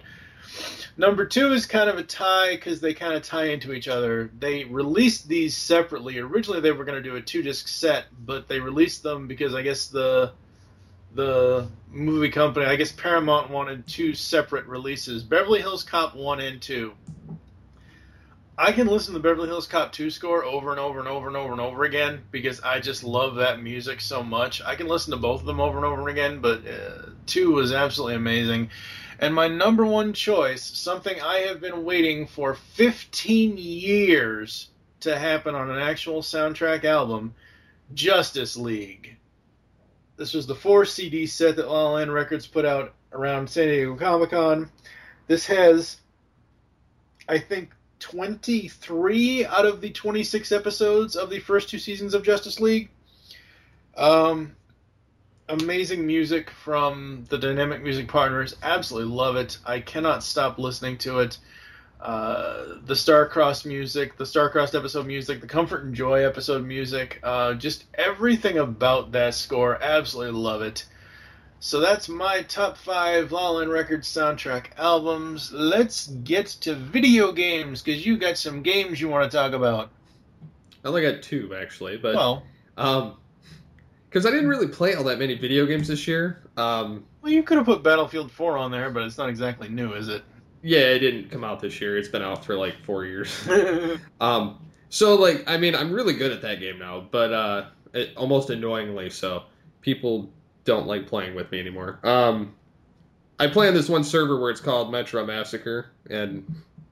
B: Number two is kind of a tie because they kind of tie into each other. They released these separately. Originally, they were going to do a two-disc set, but they released them because I guess the the movie company, I guess Paramount wanted two separate releases. Beverly Hills Cop one and two. I can listen to the Beverly Hills Cop two score over and over and over and over and over again because I just love that music so much. I can listen to both of them over and over again, but uh, two was absolutely amazing. And my number one choice, something I have been waiting for fifteen years to happen on an actual soundtrack album, Justice League. This was the four C D set that La La Land Records put out around San Diego Comic-Con. This has, I think, twenty-three out of the twenty-six episodes of the first two seasons of Justice League. Um... Amazing music from the Dynamic Music Partners. Absolutely love it. I cannot stop listening to it. Uh, the Star-Crossed music, the Star-Crossed episode music, the Comfort and Joy episode music, uh, just everything about that score. Absolutely love it. So that's my top five La La Land Records soundtrack albums. Let's get to video games, because you got some games you want to talk about.
C: I only got two, actually, but...
B: Well...
C: Um, Because I didn't really play all that many video games this year. Um,
B: well, you could have put Battlefield four on there, but it's not exactly new, is it?
C: Yeah, it didn't come out this year. It's been out for like four years. um, so, like, I mean, I'm really good at that game now, but uh, it, almost annoyingly so. People don't like playing with me anymore. Um, I play on this one server where it's called Metro Massacre, and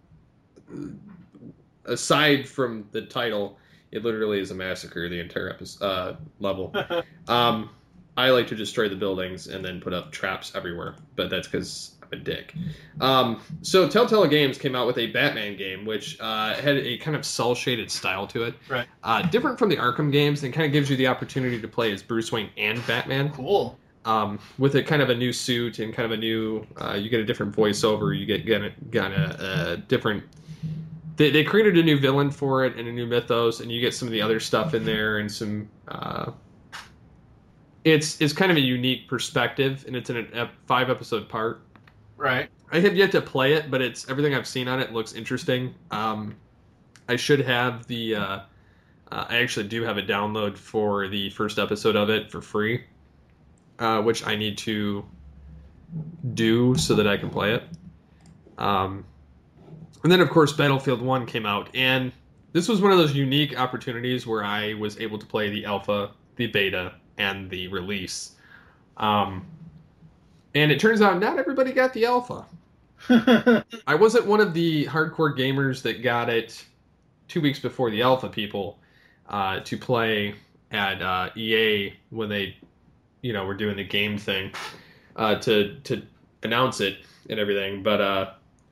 C: aside from the title... It literally is a massacre, the entire episode, uh, level. um, I like to destroy the buildings and then put up traps everywhere, but that's because I'm a dick. Um, so Telltale Games came out with a Batman game, which uh, had a kind of cel-shaded style to it.
B: Right.
C: Uh, different from the Arkham games, and kind of gives you the opportunity to play as Bruce Wayne and Batman.
B: Cool.
C: Um, with a kind of a new suit and kind of a new, uh, you get a different voiceover, you get, get, a, get a, a different... They they created a new villain for it and a new mythos, and you get some of the other stuff in there and some. Uh, it's it's kind of a unique perspective, and it's in a five episode part.
B: Right.
C: I have yet to play it, but it's everything I've seen on it looks interesting. Um, I should have the. Uh, uh, I actually do have a download for the first episode of it for free, uh, which I need to do so that I can play it. Um. And then, of course, Battlefield one came out, and this was one of those unique opportunities where I was able to play the alpha, the beta, and the release. Um, and it turns out not everybody got the alpha. I wasn't one of the hardcore gamers that got it two weeks before the alpha people uh, to play at uh, E A when they, you know, were doing the game thing uh, to to announce it and everything, but. Uh,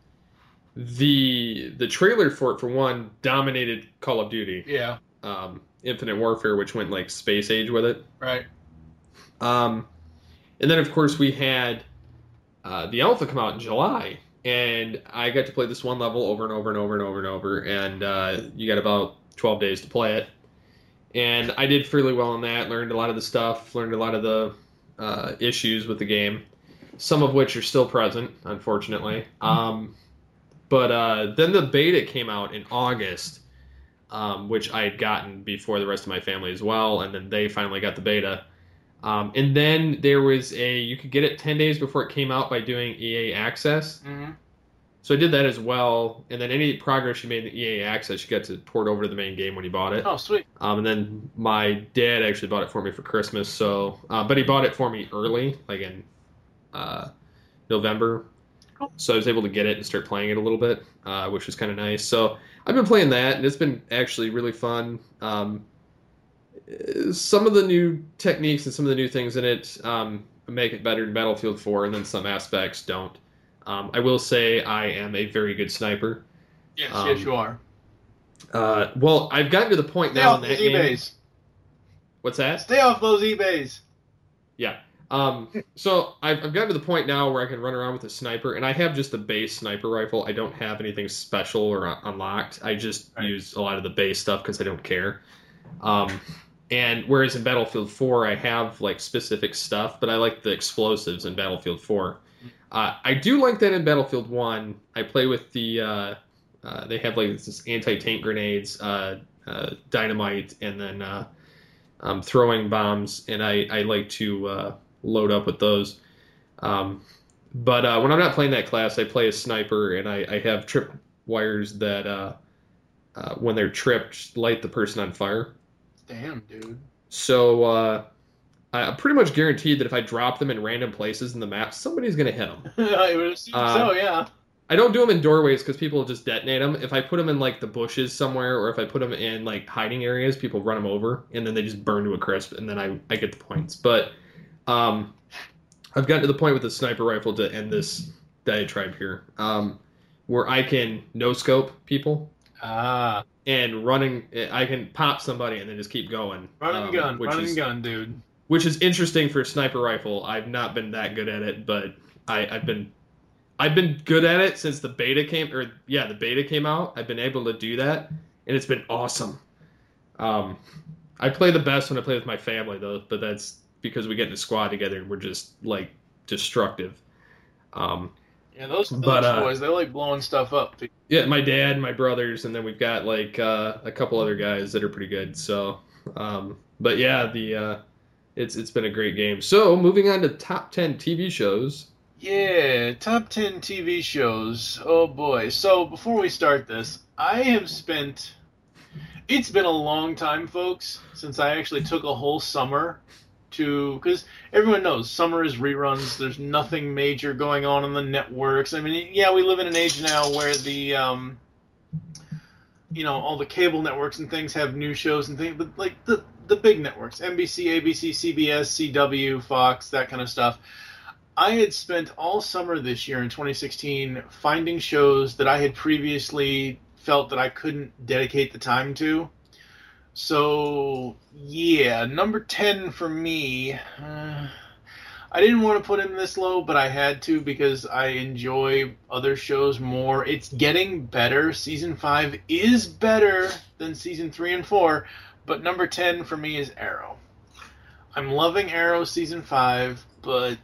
C: The the trailer for it, for one, dominated Call of Duty.
B: Yeah.
C: Um, Infinite Warfare, which went like space age with it.
B: Right.
C: Um, and then, of course, we had uh, the alpha come out in July, and I got to play this one level over and over and over and over and over, and uh, you got about twelve days to play it. And I did fairly well on that, learned a lot of the stuff, learned a lot of the uh, issues with the game, some of which are still present, unfortunately. Um But uh, then the beta came out in August, um, which I had gotten before the rest of my family as well, and then they finally got the beta. Um, and then there was a, you could get it ten days before it came out by doing E A Access.
B: Mm-hmm.
C: So I did that as well, and then any progress you made in E A Access, you got to port over to the main game when you bought it.
B: Oh, sweet.
C: Um, and then my dad actually bought it for me for Christmas, so, uh, but he bought it for me early, like in uh, November. So I was able to get it and start playing it a little bit, uh, which was kind of nice. So I've been playing that, and it's been actually really fun. Um, some of the new techniques and some of the new things in it um, make it better than Battlefield four, and then some aspects don't. Um, I will say I am a very good sniper.
B: Yes,
C: um,
B: yes, you are.
C: Uh, well, I've gotten to the point
B: Stay
C: now
B: off
C: in that
B: those
C: game.
B: eBays.
C: What's that?
B: Stay off those eBays.
C: Yeah. Um, so I've, I've gotten to the point now where I can run around with a sniper, and I have just the base sniper rifle. I don't have anything special or uh, unlocked. I just
B: right.
C: use a lot of the base stuff because I don't care. Um, And whereas in Battlefield four, I have like specific stuff, but I like the explosives in Battlefield four. Uh, I do like that in Battlefield one. I play with the, uh, uh, they have like this anti-tank grenades, uh, uh, dynamite, and then uh, um, throwing bombs, and I, I like to uh, load up with those. Um, but uh, when I'm not playing that class, I play a sniper, and I, I have trip wires that, uh, uh, when they're tripped, light the person on fire.
B: Damn, dude.
C: So uh, I'm pretty much guaranteed that if I drop them in random places in the map, somebody's going to hit them.
B: I would assume uh, so, yeah.
C: I don't do them in doorways because people will just detonate them. If I put them in like the bushes somewhere, or if I put them in like hiding areas, people run them over, and then they just burn to a crisp, and then I, I get the points. But um, I've gotten to the point with the sniper rifle to end this diatribe here, um, where I can no-scope people.
B: Ah.
C: And running, I can pop somebody and then just keep going.
B: Run and
C: um,
B: gun,
C: which
B: run
C: is,
B: and gun, dude.
C: Which is interesting for a sniper rifle. I've not been that good at it, but I, I've been, I've been good at it since the beta came, or yeah, the beta came out. I've been able to do that, and it's been awesome. Um, I play the best when I play with my family though, but that's because we get in a squad together and we're just like destructive. Um,
B: Yeah, those, those
C: but, uh,
B: boys, they like blowing stuff up.
C: Yeah, my dad, my brothers, and then we've got like uh, a couple other guys that are pretty good. So, um, but yeah, the uh, it's it's been a great game. So, moving on to top ten T V shows.
B: Yeah, top ten T V shows. Oh boy. So, before we start this, I have spent... It's been a long time, folks, since I actually took a whole summer to, because everyone knows summer is reruns. There's nothing major going on on the networks. I mean, yeah, we live in an age now where the, um, you know, all the cable networks and things have new shows and things, but like the the big networks, N B C, A B C, C B S, C W, Fox, that kind of stuff. I had spent all summer this year in twenty sixteen finding shows that I had previously felt that I couldn't dedicate the time to. So, yeah, number ten for me, uh, I didn't want to put him this low, but I had to because I enjoy other shows more. It's getting better. Season five is better than Season three and four, but number ten for me is Arrow. I'm loving Arrow Season five, but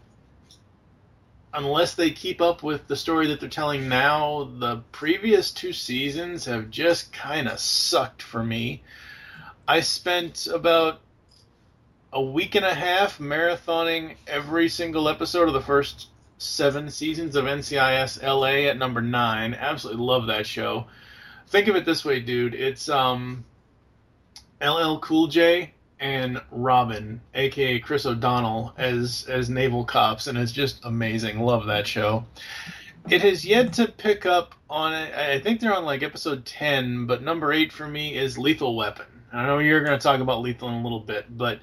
B: unless they keep up with the story that they're telling now, the previous two seasons have just kind of sucked for me. I spent about a week and a half marathoning every single episode of the first seven seasons of N C I S L A at number nine. Absolutely love that show. Think of it this way, dude. It's um, L L Cool J and Robin, a k a. Chris O'Donnell, as, as naval cops, and it's just amazing. Love that show. It has yet to pick up on, I think they're on like episode ten, but number eight for me is Lethal Weapon. I know you're going to talk about Lethal in a little bit, but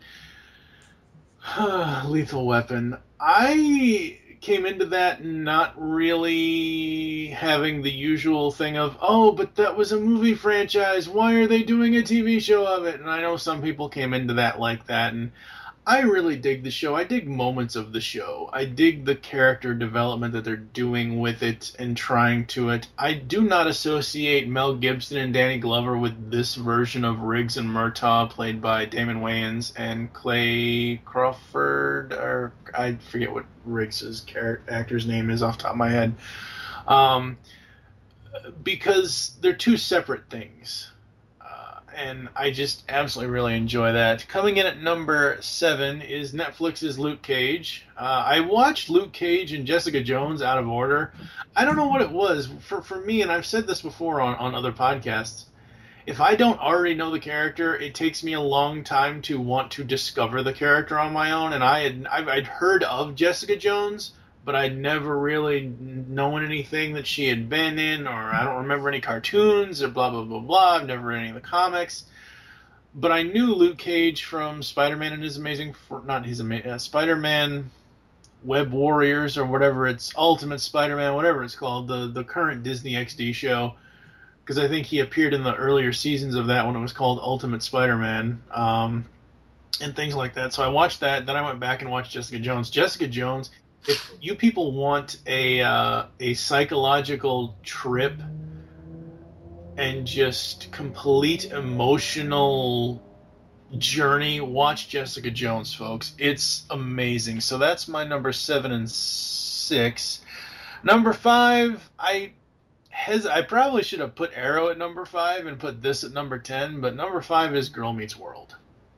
B: Lethal Weapon. I came into that not really having the usual thing of, oh, but that was a movie franchise. Why are they doing a T V show of it? And I know some people came into that like that, and I really dig the show. I dig moments of the show. I dig the character development that they're doing with it and trying to it. I do not associate Mel Gibson and Danny Glover with this version of Riggs and Murtaugh, played by Damon Wayans and Clay Crawford, or I forget what Riggs' character, actor's name is off the top of my head, um, because they're two separate things. And I just absolutely really enjoy that. Coming in at number seven is Netflix's Luke Cage. Uh, I watched Luke Cage and Jessica Jones out of order. I don't know what it was. For for me, and I've said this before on, on other podcasts, if I don't already know the character, it takes me a long time to want to discover the character on my own. And I had, I've, I'd heard of Jessica Jones, but I'd never really known anything that she had been in, or I don't remember any cartoons, or blah, blah, blah, blah. I've never read any of the comics. But I knew Luke Cage from Spider-Man and His Amazing... Not His Amazing... Uh, Spider-Man Web Warriors, or whatever it's... Ultimate Spider-Man, whatever it's called. The, the current Disney X D show. Because I think he appeared in the earlier seasons of that when it was called Ultimate Spider-Man. Um, and things like that. So I watched that. Then I went back and watched Jessica Jones. Jessica Jones... If you people want a uh, a psychological trip and just complete emotional journey, watch Jessica Jones, folks. It's amazing. So that's my number seven and six. Number five, I has I probably should have put Arrow at number five and put this at number ten, but number five is Girl Meets World.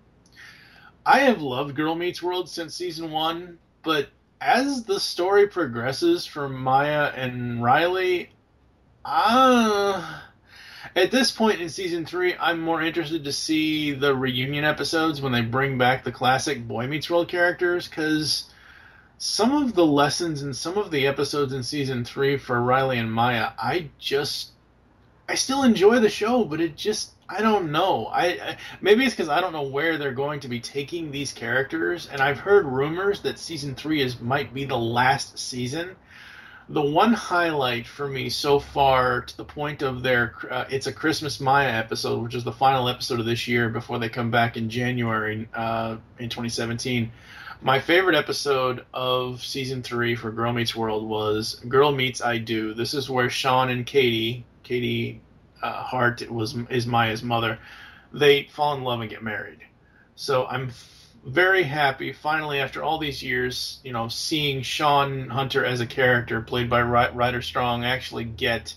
B: I have loved Girl Meets World since season one, but as the story progresses for Maya and Riley, uh, at this point in season three, I'm more interested to see the reunion episodes when they bring back the classic Boy Meets World characters, because some of the lessons in some of the episodes in season three for Riley and Maya, I just, I still enjoy the show, but it just, I don't know. I, I maybe it's because I don't know where they're going to be taking these characters, and I've heard rumors that season three is might be the last season. The one highlight for me so far, to the point of their, uh, it's a Christmas Maya episode, which is the final episode of this year before they come back in January uh, in twenty seventeen. My favorite episode of season three for Girl Meets World was Girl Meets I Do. This is where Sean and Katie, Katie uh, Hart was is Maya's mother, they fall in love and get married. So I'm f- very happy, finally, after all these years, you know, seeing Sean Hunter as a character played by Ryder Strong actually get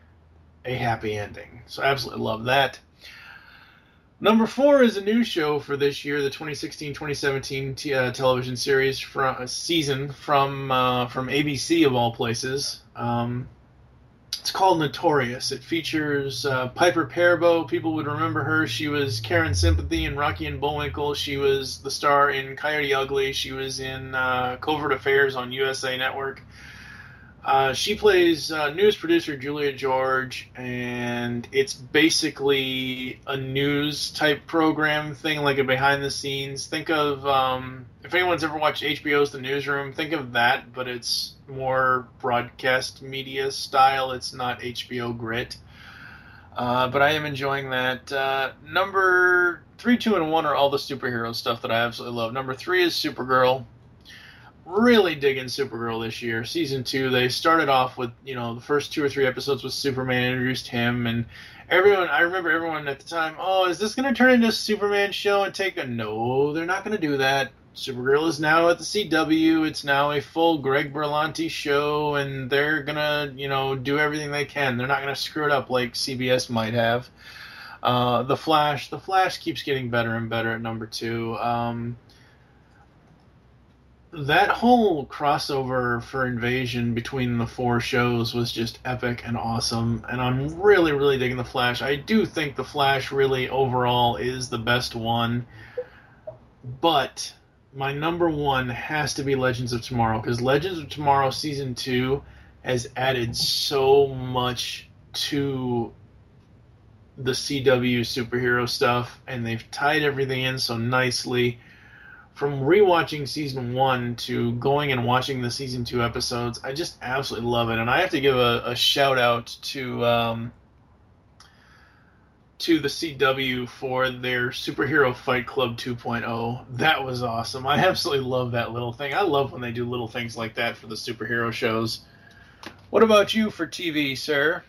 B: a happy ending. So I absolutely love that. Number four is a new show for this year, the twenty sixteen twenty seventeen t- uh, television series from uh, season from uh, from A B C of all places. Um, it's called Notorious. It features uh, Piper Perabo. People would remember her. She was Karen Sympathy in Rocky and Bullwinkle. She was the star in Coyote Ugly. She was in uh, Covert Affairs on U S A Network. Uh, she plays uh, news producer Julia George, and it's basically a news type program thing, like a behind the scenes. Think of, um, if anyone's ever watched H B O's The Newsroom, think of that, but it's more broadcast media style. It's not H B O grit. Uh, but I am enjoying that. Uh, number three, two, and one are all the superhero stuff that I absolutely love. Number three is Supergirl. Really digging Supergirl this year. Season two, they started off with, you know, the first two or three episodes with Superman, introduced him, and everyone, I remember everyone at the time, oh, is this going to turn into a Superman show and take a, no, they're not going to do that. Supergirl is now at the C W, it's now a full Greg Berlanti show, and they're going to, you know, do everything they can. They're not going to screw it up like C B S might have. Uh, the Flash, the Flash keeps getting better and better at number two. Um... That whole crossover for Invasion between the four shows was just epic and awesome, and I'm really, really digging The Flash. I do think The Flash really overall is the best one, but my number one has to be Legends of Tomorrow, because Legends of Tomorrow Season two has added so much to the C W superhero stuff, and they've tied everything in so nicely. From rewatching season one to going and watching the season two episodes, I just absolutely love it. And I have to give a, a shout out to um, to the C W for their Superhero Fight Club two point oh. That was awesome. I absolutely love that little thing. I love when they do little things like that for the superhero shows. What about you for T V, sir?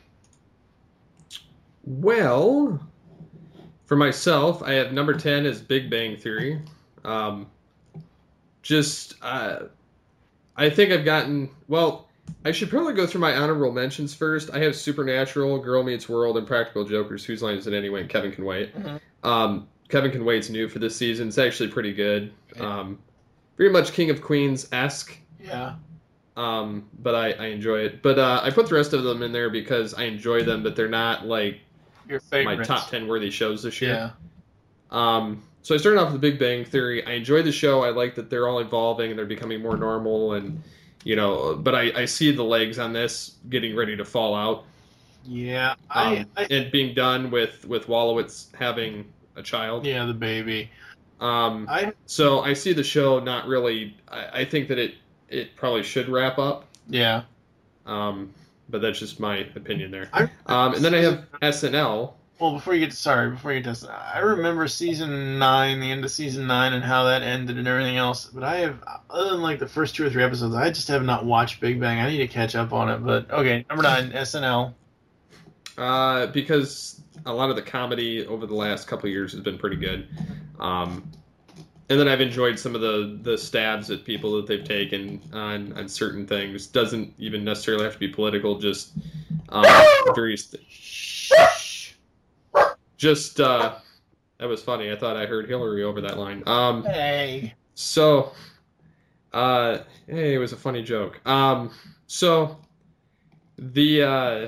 C: Well, for myself, I have number ten is Big Bang Theory. Um, just, uh, I think I've gotten, well, I should probably go through my honorable mentions first. I have Supernatural, Girl Meets World, and Practical Jokers. Whose Line Is It Anyway? And Kevin Can Wait. Mm-hmm. Um, Kevin Can Wait's new for this season. It's actually pretty good. Okay. Um, very much King of Queens-esque.
B: Yeah.
C: Um, but I, I enjoy it. But uh, I put the rest of them in there because I enjoy them, but they're not, like,
B: your favorites.
C: My top ten worthy shows this year.
B: Yeah.
C: Um, so I started off with The Big Bang Theory. I enjoy the show. I like that they're all evolving and they're becoming more normal, and you know. But I, I see the legs on this getting ready to fall out.
B: Yeah, I,
C: um,
B: I
C: and being done with with Wolowitz having a child.
B: Yeah, the baby.
C: Um,
B: I
C: so I see the show not really. I, I think that it it probably should wrap up.
B: Yeah.
C: Um, but that's just my opinion there.
B: I,
C: um, and then I have S N L.
B: Well, before you get to, sorry, before you get to, I remember season nine, the end of season nine, and how that ended and everything else. But I have, other than like the first two or three episodes, I just have not watched Big Bang. I need to catch up on it. But okay, number nine, S N L.
C: Uh, because a lot of the comedy over the last couple of years has been pretty good. Um, and then I've enjoyed some of the, the stabs at people that they've taken on, on certain things. Doesn't even necessarily have to be political, just um, various th- Just, uh, that was funny. I thought I heard Hillary over that line. Um,
B: Hey.
C: So, uh, hey, it was a funny joke. Um, so, the, uh,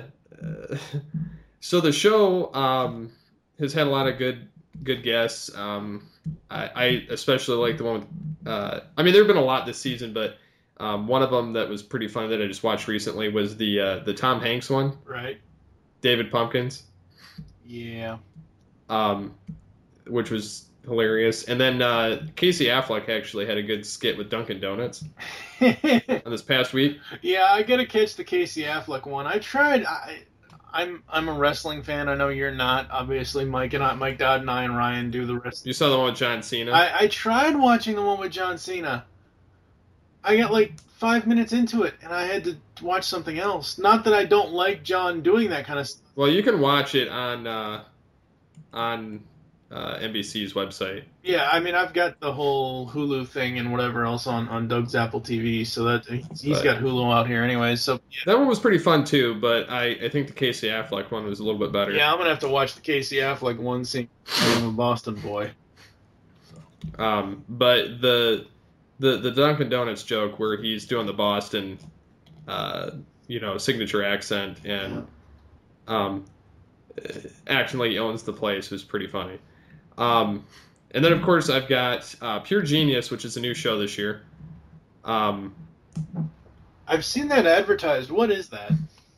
C: so the show, um, has had a lot of good, good guests. Um, I, I especially like the one with, uh, I mean, there have been a lot this season, but, um, one of them that was pretty fun that I just watched recently was the, uh, the Tom Hanks one.
B: Right.
C: David Pumpkins.
B: Yeah.
C: Um, which was hilarious. And then, uh, Casey Affleck actually had a good skit with Dunkin' Donuts on this past week.
B: Yeah, I gotta catch the Casey Affleck one. I tried. I, I'm I'm a wrestling fan. I know you're not. Obviously, Mike and I, Mike Dodd and I and Ryan do the wrestling.
C: You saw the one with John Cena?
B: I, I tried watching the one with John Cena. I got like five minutes into it, and I had to watch something else. Not that I don't like John doing that kind of stuff.
C: Well, you can watch it on uh, on uh, N B C's website.
B: Yeah, I mean, I've got the whole Hulu thing and whatever else on, on Doug's Apple T V, so that he's
C: But-
B: got Hulu out here anyway. So yeah.
C: That one was pretty fun too, but I, I think the Casey Affleck one was a little bit better.
B: Yeah, I'm gonna have to watch the Casey Affleck one, seeing I'm a Boston boy.
C: Um, but the the the Dunkin' Donuts joke where he's doing the Boston, uh, you know, signature accent and um, acting like he owns the place was pretty funny. Um, and then of course I've got uh, Pure Genius, which is a new show this year. Um,
B: I've seen that advertised. What is that?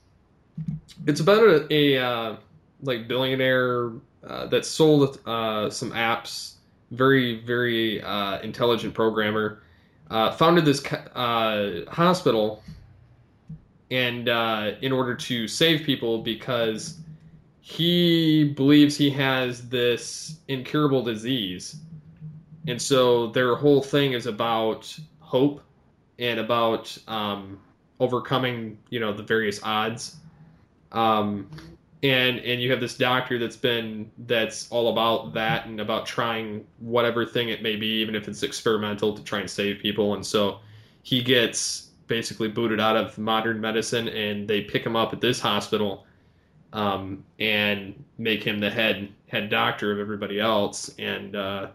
C: It's about a, a uh, like billionaire uh, that sold uh, some apps. Very, very uh, intelligent programmer. Uh, founded this uh, hospital, and uh, in order to save people, because he believes he has this incurable disease, and so their whole thing is about hope and about um, overcoming, you know, the various odds. Um, and and you have this doctor that's been that's all about that and about trying whatever thing it may be, even if it's experimental, to try and save people. And so he gets basically booted out of modern medicine, and they pick him up at this hospital um, and make him the head head doctor of everybody else. And uh,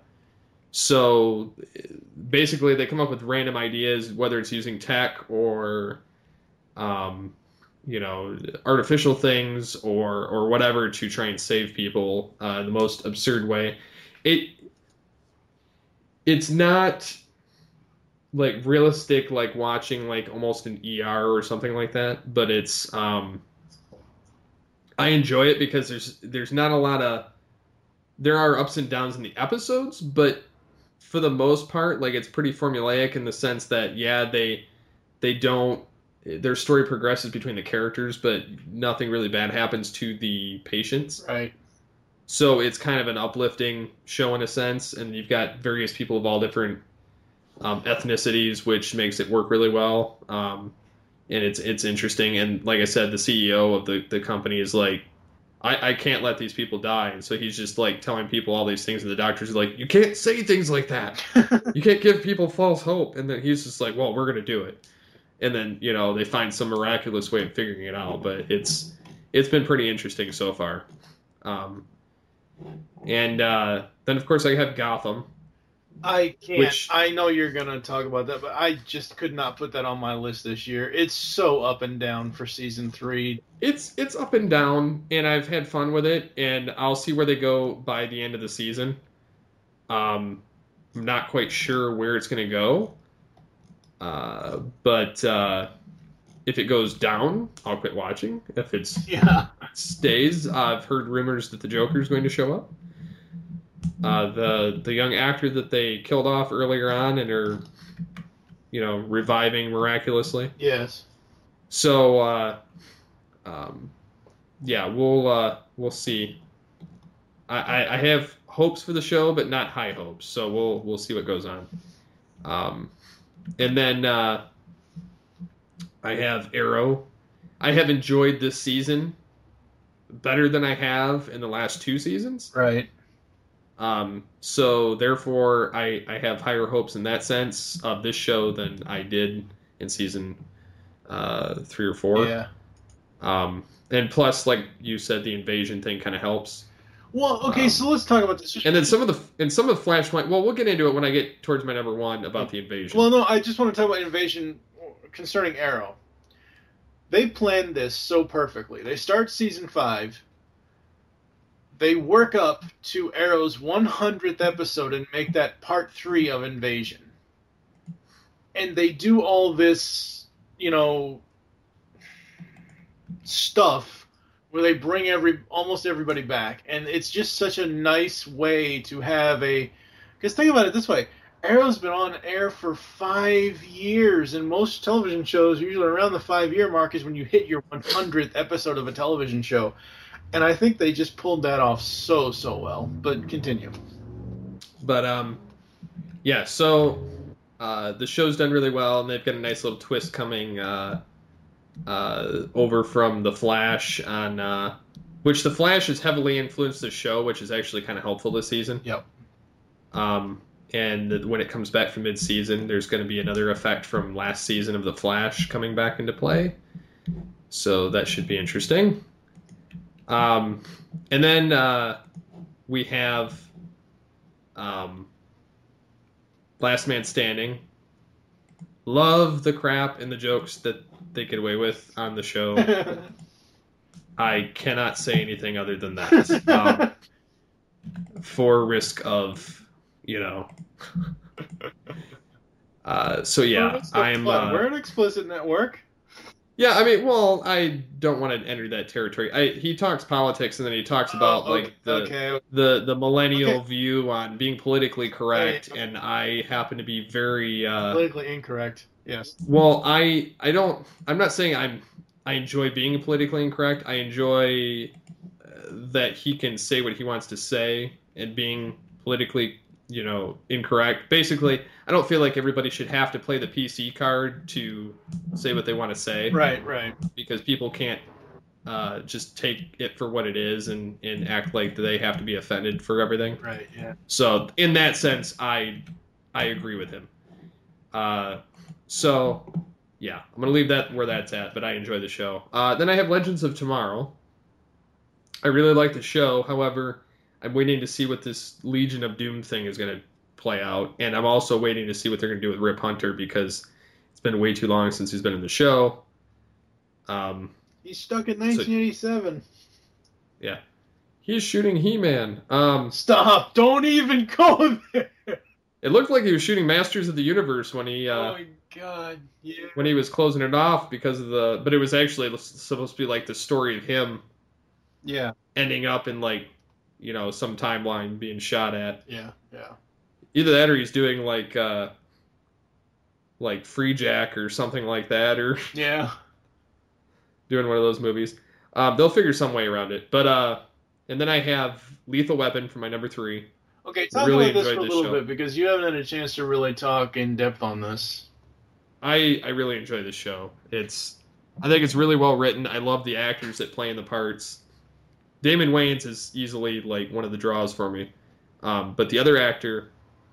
C: so basically they come up with random ideas, whether it's using tech or um, you know, artificial things or or whatever, to try and save people uh, in the most absurd way. It it's not like realistic, like watching like almost an E R or something like that, but it's um, I enjoy it because there's there's not a lot of there are ups and downs in the episodes, but for the most part, like, it's pretty formulaic in the sense that yeah, they they don't. Their story progresses between the characters, but nothing really bad happens to the patients.
B: Right.
C: So it's kind of an uplifting show in a sense, and you've got various people of all different um, ethnicities, which makes it work really well. Um, and it's it's interesting. And like I said, the C E O of the, the company is like, I, I can't let these people die. And so he's just like telling people all these things, and the doctors are like, you can't say things like that. You can't give people false hope. And then he's just like, well, we're going to do it. And then, you know, they find some miraculous way of figuring it out. But it's it's been pretty interesting so far. Um, and uh, then, of course, I have Gotham.
B: I can't.
C: Which-
B: I know you're going to talk about that, but I just could not put that on my list this year. It's so up and down for season three.
C: It's it's up and down, and I've had fun with it, and I'll see where they go by the end of the season. Um, I'm not quite sure where it's going to go. Uh, but uh, if it goes down, I'll quit watching. If it
B: Yeah.
C: stays, I've heard rumors that the Joker's going to show up. Uh, the the young actor that they killed off earlier on and are, you know, reviving miraculously.
B: Yes.
C: So, uh, um, yeah, we'll uh, we'll see. I, I, I have hopes for the show, but not high hopes. So we'll we'll see what goes on. Um, and then uh, I have Arrow. I have enjoyed this season better than I have in the last two seasons.
B: Right.
C: Um, so therefore, I, I have higher hopes in that sense of this show than I did in season uh, three or four.
B: Yeah.
C: Um, and plus, like you said, the invasion thing kind of helps.
B: Well, okay, um, so let's talk about this.
C: And then some of the and some of the Flashpoint. Well, we'll get into it when I get towards my number one about the invasion.
B: Well, no, I just want to talk about invasion concerning Arrow. They planned this so perfectly. They start season five. They work up to Arrow's one hundredth episode and make that part three of Invasion. And they do all this, you know, stuff where they bring every almost everybody back. And it's just such a nice way to have a... Because think about it this way. Arrow's been on air for five years, and most television shows, usually around the five-year mark, is when you hit your one hundredth episode of a television show. And I think they just pulled that off so, so well. But continue.
C: But, um, yeah, so uh, the show's done really well, and they've got a nice little twist coming uh, uh, over from The Flash, on uh, which The Flash has heavily influenced the show, which is actually kind of helpful this season.
B: Yep.
C: Um, and when it comes back from mid-season, there's going to be another effect from last season of The Flash coming back into play. So that should be interesting. Um, and then uh, we have um, Last Man Standing. Love the crap and the jokes that they get away with on the show. I cannot say anything other than that. Um, for risk of, you know. uh, so yeah, I'm. Uh,
B: We're an explicit network.
C: Yeah, I mean, well, I don't want to enter that territory. I, he talks politics, and then he talks about
B: oh, okay,
C: like the
B: okay.
C: the the millennial
B: okay.
C: view on being politically correct,
B: okay.
C: and I happen to be very uh,
B: politically incorrect. Yes.
C: Well, I I don't. I'm not saying I'm. I enjoy being politically incorrect. I enjoy uh, that he can say what he wants to say and being politically, you know, incorrect. Basically, I don't feel like everybody should have to play the P C card to say what they want to say.
B: Right, right.
C: Because people can't uh, just take it for what it is and, and act like they have to be offended for everything.
B: Right, yeah.
C: So, in that sense, I I agree with him. Uh, so, yeah, I'm going to leave that where that's at, but I enjoy the show. Uh, then I have Legends of Tomorrow. I really like the show. However, I'm waiting to see what this Legion of Doom thing is going to play out, and I'm also waiting to see what they're going to do with Rip Hunter because it's been way too long since he's been in the show. Um,
B: he's stuck in nineteen eighty-seven.
C: So, yeah. He's shooting He-Man. Um,
B: Stop! Don't even go there!
C: It looked like he was shooting Masters of the Universe when he... Uh,
B: oh my god, yeah.
C: When he was closing it off because of the... But it was actually supposed to be like the story of him
B: yeah.
C: ending up in like, you know, some timeline being shot at.
B: Yeah, yeah.
C: Either that or he's doing like uh like Free Jack or something like that, or
B: yeah,
C: doing one of those movies. Um, they'll figure some way around it. But uh and then I have Lethal Weapon for my number three.
B: Okay, talk
C: really
B: about this for a little
C: show.
B: bit because you haven't had a chance to really talk in depth on this.
C: I I really enjoy this show. It's I think it's really well written. I love the actors that play in the parts. Damon Wayans is easily like one of the draws for me. Um, but the other actor,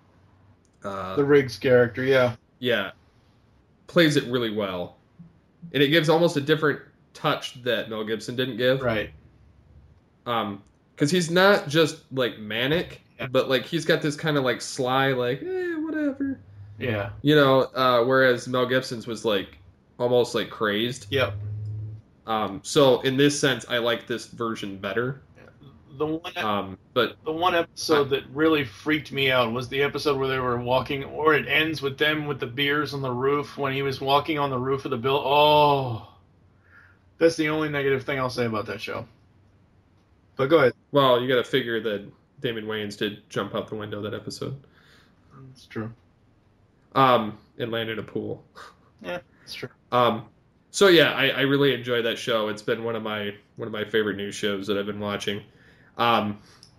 C: uh,
B: the Riggs character, yeah,
C: yeah, plays it really well, and it gives almost a different touch that Mel Gibson didn't give.
B: Right.
C: Um, because he's not just like manic, yeah. but like he's got this kind of like sly, like eh, whatever.
B: Yeah.
C: You know, uh, whereas Mel Gibson's was like almost like crazed.
B: Yep.
C: Um, so in this sense, I like this version better.
B: The one,
C: um, but
B: the one episode I, that really freaked me out was the episode where they were walking, or it ends with them with the beers on the roof when he was walking on the roof of the building. Oh, that's the only negative thing I'll say about that show. But go ahead.
C: Well, you got to figure that Damon Wayans did jump out the window that episode.
B: That's true.
C: Um, and land in a pool.
B: Yeah, that's true.
C: Um, so yeah, I, I really enjoy that show. It's been one of my one of my favorite news shows that I've been watching. Um,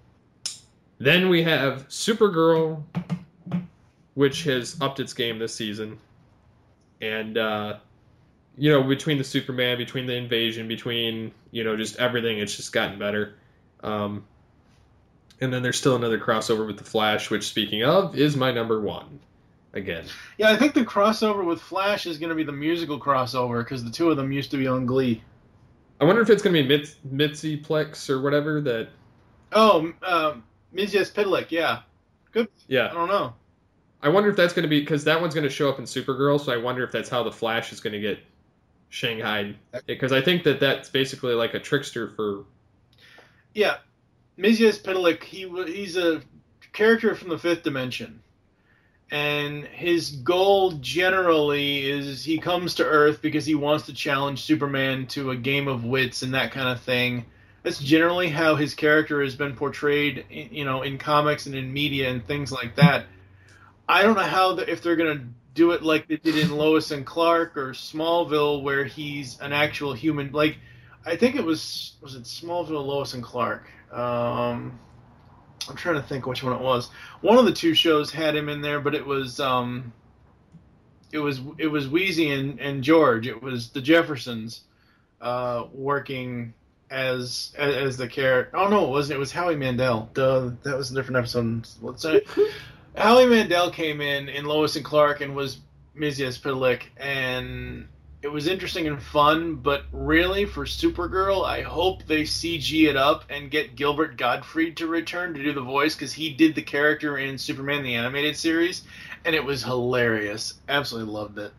C: then we have Supergirl, which has upped its game this season, and uh, you know, between the Superman, between the Invasion, between, you know, just everything, it's just gotten better. Um, and then there's still another crossover with the Flash, which, speaking of, is my number one. Again.
B: Yeah, I think the crossover with Flash is going to be the musical crossover, because the two of them used to be on Glee.
C: I wonder if it's going to be Mitz, Mitzi-plex or whatever that...
B: Oh, um, Mizzias-Pidlick, yeah. Good.
C: Yeah.
B: I don't know.
C: I wonder if that's going to be... Because that one's going to show up in Supergirl, so I wonder if that's how the Flash is going to get shanghaied. Because I think that that's basically like a trickster for...
B: Yeah. Mizzias-Pidlick, he, he's a character from the Fifth Dimension. And his goal generally is he comes to Earth because he wants to challenge Superman to a game of wits and that kind of thing. That's generally how his character has been portrayed, you know, in comics and in media and things like that. I don't know how the, if they're going to do it like they did in Lois and Clark or Smallville, where he's an actual human. Like, I think it was was it Smallville, Lois and Clark. Um, I'm trying to think which one it was. One of the two shows had him in there, but it was um, it was it was Wheezy and, and George. It was the Jeffersons uh, working as, as as the character. Oh no, it wasn't. It was Howie Mandel. Duh, that was a different episode. Let's say Howie Mandel came in in Lois and Clark and was Mizzias-Pidlick, and it was interesting and fun, but really, for Supergirl, I hope they C G it up and get Gilbert Gottfried to return to do the voice, because he did the character in Superman the Animated Series, and it was hilarious. Absolutely loved it.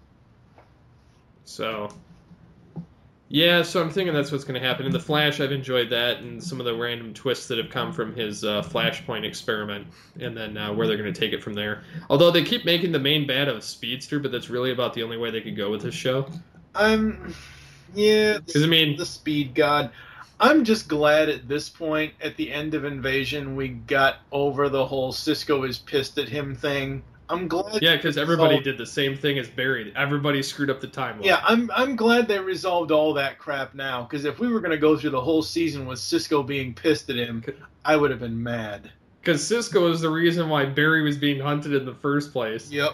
C: So, yeah, so I'm thinking that's what's going to happen. In The Flash, I've enjoyed that, and some of the random twists that have come from his uh, Flashpoint experiment, and then uh, where they're going to take it from there. Although they keep making the main bad a speedster, but that's really about the only way they could go with this show.
B: I'm, yeah,
C: because I mean,
B: the speed god. I'm just glad at this point, at the end of Invasion, we got over the whole Cisco is pissed at him thing. I'm glad.
C: Yeah, because everybody did the same thing as Barry. Everybody screwed up the timeline.
B: Yeah, I'm I'm glad they resolved all that crap now. Because if we were going to go through the whole season with Cisco being pissed at him, I would have been mad.
C: Because Cisco is the reason why Barry was being hunted in the first place.
B: Yep.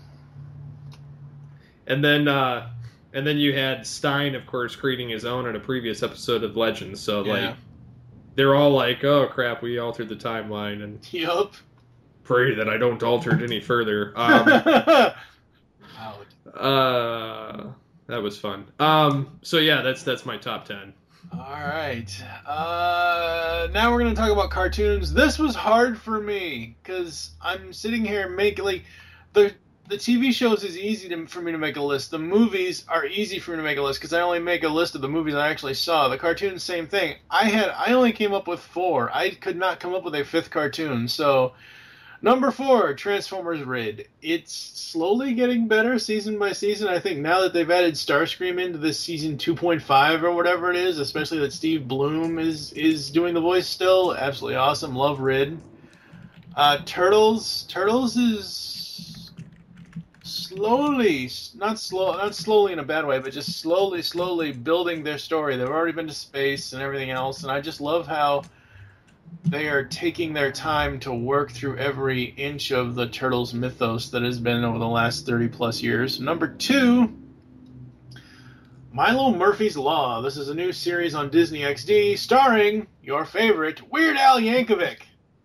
C: And then, uh, and then you had Stein, of course, creating his own in a previous episode of Legends. So
B: yeah.
C: like, they're all like, "Oh crap, we altered the timeline," and
B: yep.
C: Pray that I don't alter it any further. Um, uh, that was fun. Um, so yeah, that's that's my top ten.
B: All right. Uh, now we're going to talk about cartoons. This was hard for me because I'm sitting here making like the the T V shows is easy to, for me to make a list. The movies are easy for me to make a list because I only make a list of the movies I actually saw. The cartoons, same thing. I had I only came up with four. I could not come up with a fifth cartoon. So. Number four, Transformers Red. It's slowly getting better season by season. I think now that they've added Starscream into this season two point five or whatever it is, especially that Steve Bloom is, is doing the voice still, absolutely awesome. Love Red. Uh, Turtles. Turtles is slowly, not slow, not slowly in a bad way, but just slowly, slowly building their story. They've already been to space and everything else, and I just love how they are taking their time to work through every inch of the Turtles mythos that has been over the last thirty plus years. Number two, Milo Murphy's Law. This is a new series on Disney X D starring your favorite Weird Al Yankovic.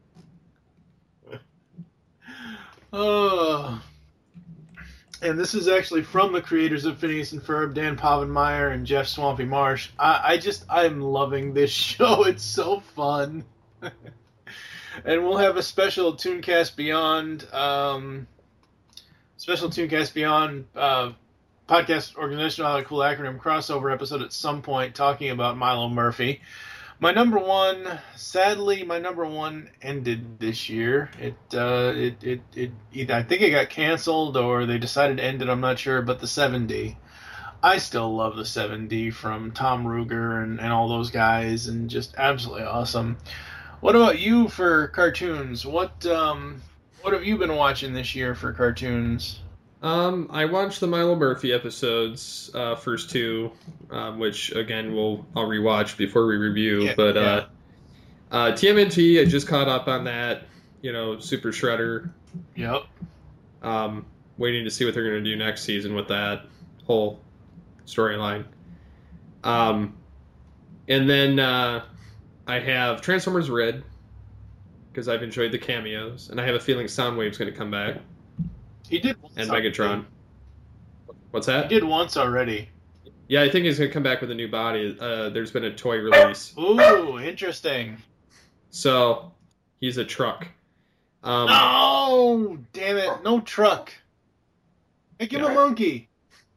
B: Oh. And this is actually from the creators of Phineas and Ferb, Dan Povenmire and Jeff Swampy Marsh. I, I just, I'm loving this show. It's so fun. And we'll have a special Tooncast Beyond, um, special Tooncast Beyond uh, podcast organization, a cool acronym crossover episode at some point talking about Milo Murphy. My number one, sadly, my number one ended this year. It, uh, it, it, it, either I think it got canceled or they decided to end it. I'm not sure, but the seven D. I still love the seven D from Tom Ruger and, and all those guys, and just absolutely awesome. What about you for cartoons? What um, what have you been watching this year for cartoons?
C: Um, I watched the Milo Murphy episodes, uh, first two, um, which again we'll I'll rewatch before we review.
B: Yeah,
C: but
B: yeah.
C: uh, uh, T M N T, I just caught up on that. You know, Super Shredder.
B: Yep.
C: Um, waiting to see what they're going to do next season with that whole storyline. Um, and then uh, I have Transformers Red, because I've enjoyed the cameos, and I have a feeling Soundwave's going to come back.
B: He did once
C: and
B: already.
C: Megatron. What's that?
B: He did once already.
C: Yeah, I think he's going to come back with a new body. Uh, there's been a toy release.
B: Ooh, interesting.
C: So, he's a truck. Um,
B: No! Damn it. No truck. Make him
C: Yeah.
B: a monkey.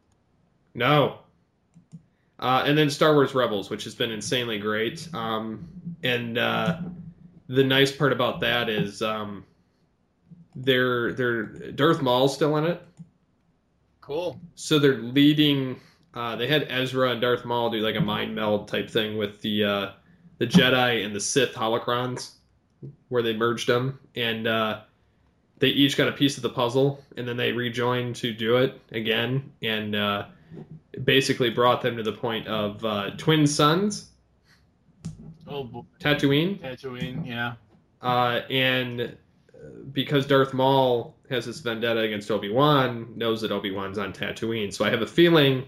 C: No. Uh, and then Star Wars Rebels, which has been insanely great. Um, and uh, the nice part about that is um, they're, they're Darth Maul's still in it.
B: Cool.
C: So they're leading. Uh, they had Ezra and Darth Maul do like a mind meld type thing with the uh, the Jedi and the Sith holocrons, where they merged them, and uh, they each got a piece of the puzzle, and then they rejoined to do it again, and uh, it basically brought them to the point of uh, twin sons,
B: Oh, boy.
C: Tatooine,
B: Tatooine, yeah.
C: uh, and because Darth Maul has this vendetta against Obi-Wan, knows that Obi-Wan's on Tatooine. So I have a feeling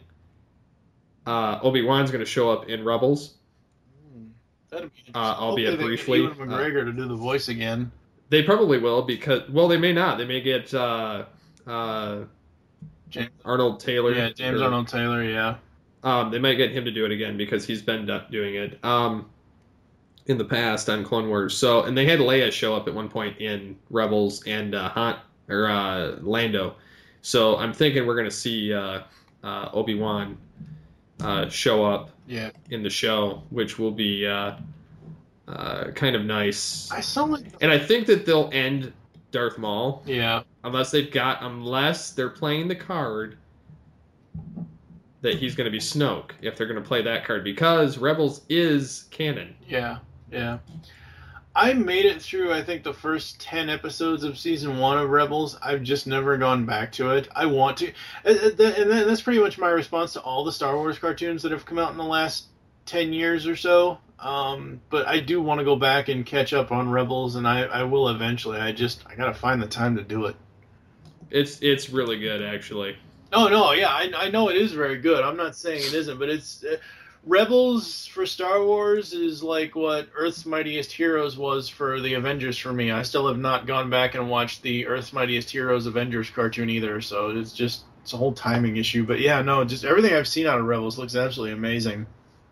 C: uh, Obi-Wan's going to show up in Rebels.
B: Hmm. That'd be interesting.
C: Uh, albeit
B: Hopefully they
C: briefly.
B: get Ewan McGregor to do the voice again.
C: They probably will because, well, they may not. They may get uh, uh,
B: James,
C: Arnold Taylor.
B: yeah, James
C: or-
B: Arnold Taylor, yeah.
C: Um, they might get him to do it again because he's been do- doing it um, in the past on Clone Wars. So, and they had Leia show up at one point in Rebels and uh, Han or uh, Lando. So I'm thinking we're going to see uh, uh, Obi-Wan uh, show up
B: Yeah.
C: in the show, which will be uh, uh, kind of nice.
B: I saw like...
C: And I think that they'll end Darth Maul
B: Yeah.
C: unless they've got unless they're playing the card that he's going to be Snoke, if they're going to play that card, because Rebels is canon.
B: Yeah, yeah. I made it through, I think, the first ten episodes of season one of Rebels. I've just never gone back to it. I want to. And and that's pretty much my response to all the Star Wars cartoons that have come out in the last ten years or so. Um, but I do want to go back and catch up on Rebels, and I, I will eventually. I just, I got to find the time to do it.
C: It's it's really good, actually.
B: Oh, no, yeah, I, I know it is very good. I'm not saying it isn't, but it's... Uh, Rebels for Star Wars is like what Earth's Mightiest Heroes was for the Avengers for me. I still have not gone back and watched the Earth's Mightiest Heroes Avengers cartoon either, so it's just... It's a whole timing issue. But yeah, no, just everything I've seen out of Rebels looks absolutely amazing.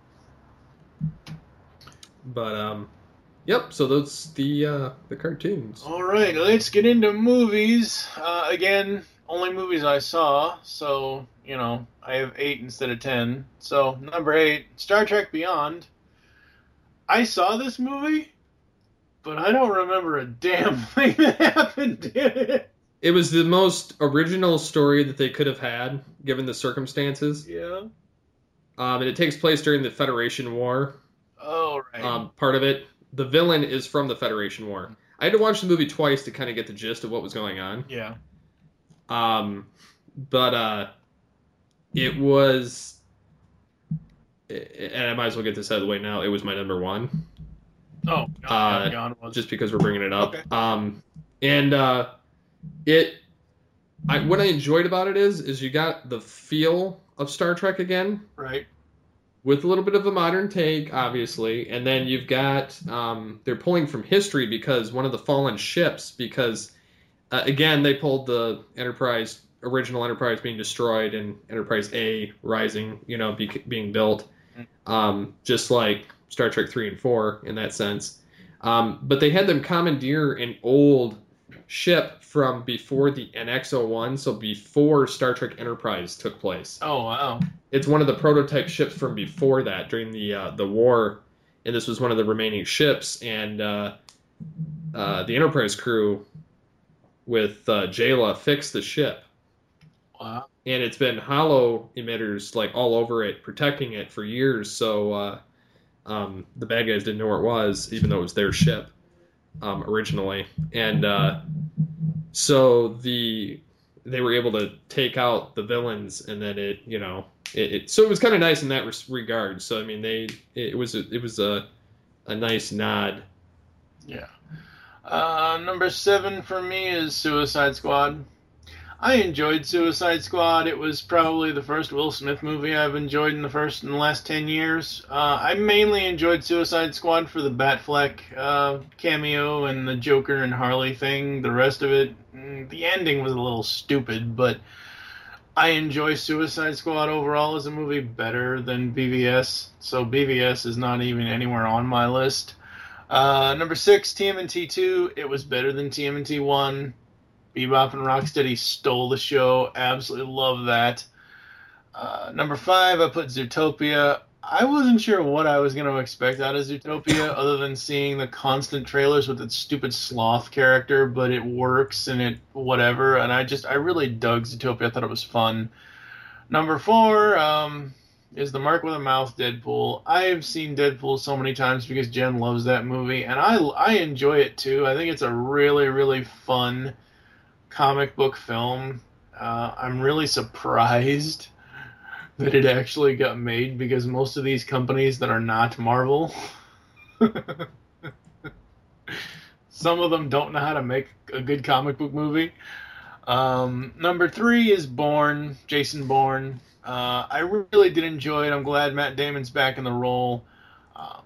C: But, um... Yep, so those the uh, the cartoons.
B: All right, let's get into movies. Uh, again, only movies I saw, so, you know, I have eight instead of ten. So, number eight, Star Trek Beyond. I saw this movie, but I don't remember a damn thing that happened in it.
C: It was the most original story that they could have had, given the circumstances.
B: Yeah.
C: Um, and it takes place during the Federation War.
B: Oh, right.
C: Um, part of it. The villain is from the Federation War. I had to watch the movie twice to kind of get the gist of what was going on.
B: Yeah.
C: Um, but uh, it was, and I might as well get this out of the way now. It was my number one,
B: Oh, God,
C: Uh,
B: God was.
C: just because we're bringing it up.
B: Okay.
C: Um, and uh, it, I what I enjoyed about it is, is you got the feel of Star Trek again,
B: Right.
C: with a little bit of a modern take, obviously, and then you've got um, they're pulling from history because one of the fallen ships, because uh, again they pulled the Enterprise, original Enterprise being destroyed and Enterprise A rising, you know, be, being built, um, just like Star Trek three and four in that sense. Um, but they had them commandeer an old ship from before the N X oh one, so before Star Trek Enterprise took place.
B: Oh, wow.
C: It's one of the prototype ships from before that, during the uh, the war, and this was one of the remaining ships. And uh, uh, the Enterprise crew with uh, Jayla fixed the ship,
B: Wow.
C: and it's been hollow emitters like all over it, protecting it for years. So uh, um, the bad guys didn't know where it was, even though it was their ship um, originally. And uh, so the they were able to take out the villains, and then it, you know, it, it so it was kind of nice in that res- regard. So I mean, they it was a, it was a a nice nod.
B: Yeah. Uh, number seven for me is Suicide Squad. I enjoyed Suicide Squad. It was probably the first Will Smith movie I've enjoyed in the first in the last ten years. Uh, I mainly enjoyed Suicide Squad for the Batfleck uh, cameo and the Joker and Harley thing. The rest of it, the ending was a little stupid, but I enjoy Suicide Squad overall as a movie better than B V S. So B V S is not even anywhere on my list. Uh, number six, T M N T two. It was better than T M N T one. Bebop and Rocksteady stole the show. Absolutely love that. Uh, number five, I put Zootopia. I wasn't sure what I was going to expect out of Zootopia other than seeing the constant trailers with its stupid sloth character, but it works and it whatever. And I just, I really dug Zootopia. I thought it was fun. Number four um, is the Mark with a Mouth Deadpool. I've seen Deadpool so many times because Jen loves that movie, and I, I enjoy it too. I think it's a really, really fun comic book film. Uh, I'm really surprised that it actually got made because most of these companies that are not Marvel, some of them don't know how to make a good comic book movie. Um, number three is Bourne, Jason Bourne. Uh, I really did enjoy it. I'm glad Matt Damon's back in the role. Uh,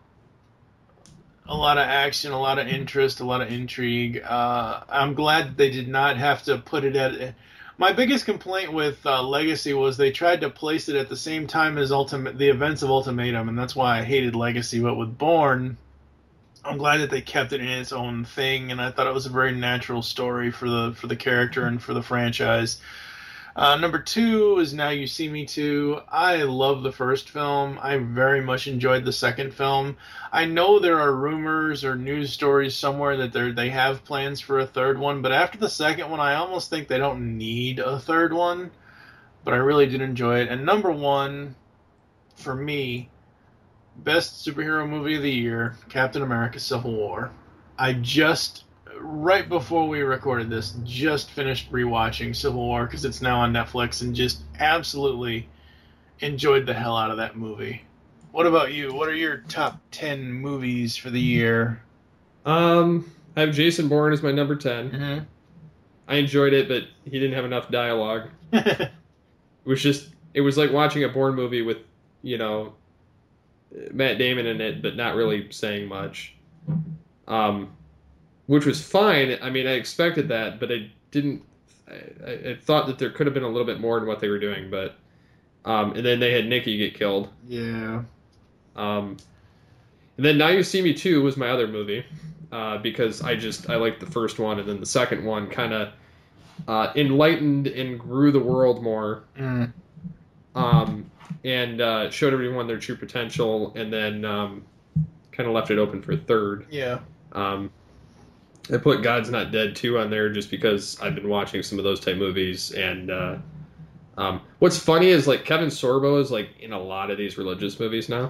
B: A lot of action, a lot of interest, a lot of intrigue. Uh, I'm glad that they did not have to put it at... My biggest complaint with uh, Legacy was they tried to place it at the same time as Ultimate, the events of Ultimatum, and that's why I hated Legacy. But with Bourne, I'm glad that they kept it in its own thing, and I thought it was a very natural story for the for the character and for the franchise. Uh, number two is Now You See Me two. I love the first film. I very much enjoyed the second film. I know there are rumors or news stories somewhere that they they have plans for a third one, but after the second one, I almost think they don't need a third one. But I really did enjoy it. And number one, for me, best superhero movie of the year, Captain America Civil War. I just... right before we recorded this, just finished rewatching Civil War because it's now on Netflix and just absolutely enjoyed the hell out of that movie. What about you? What are your top ten movies for the year?
C: Um, I have Jason Bourne as my number ten.
B: Mm-hmm.
C: I enjoyed it, but he didn't have enough dialogue. It was just, it was like watching a Bourne movie with, you know, Matt Damon in it, but not really saying much. Um... Which was fine. I mean, I expected that, but I didn't. I, I thought that there could have been a little bit more in what they were doing, but. Um, and then they had Nikki get killed.
B: Yeah.
C: Um, and then Now You See Me two was my other movie, uh, because I just I liked the first one, and then the second one kind of uh, enlightened and grew the world more,
B: Mm.
C: um, and uh, showed everyone their true potential, and then um, kind of left it open for a third.
B: Yeah.
C: Um, I put God's Not Dead two on there just because I've been watching some of those type movies, and uh, um, what's funny is like Kevin Sorbo is like in a lot of these religious movies now.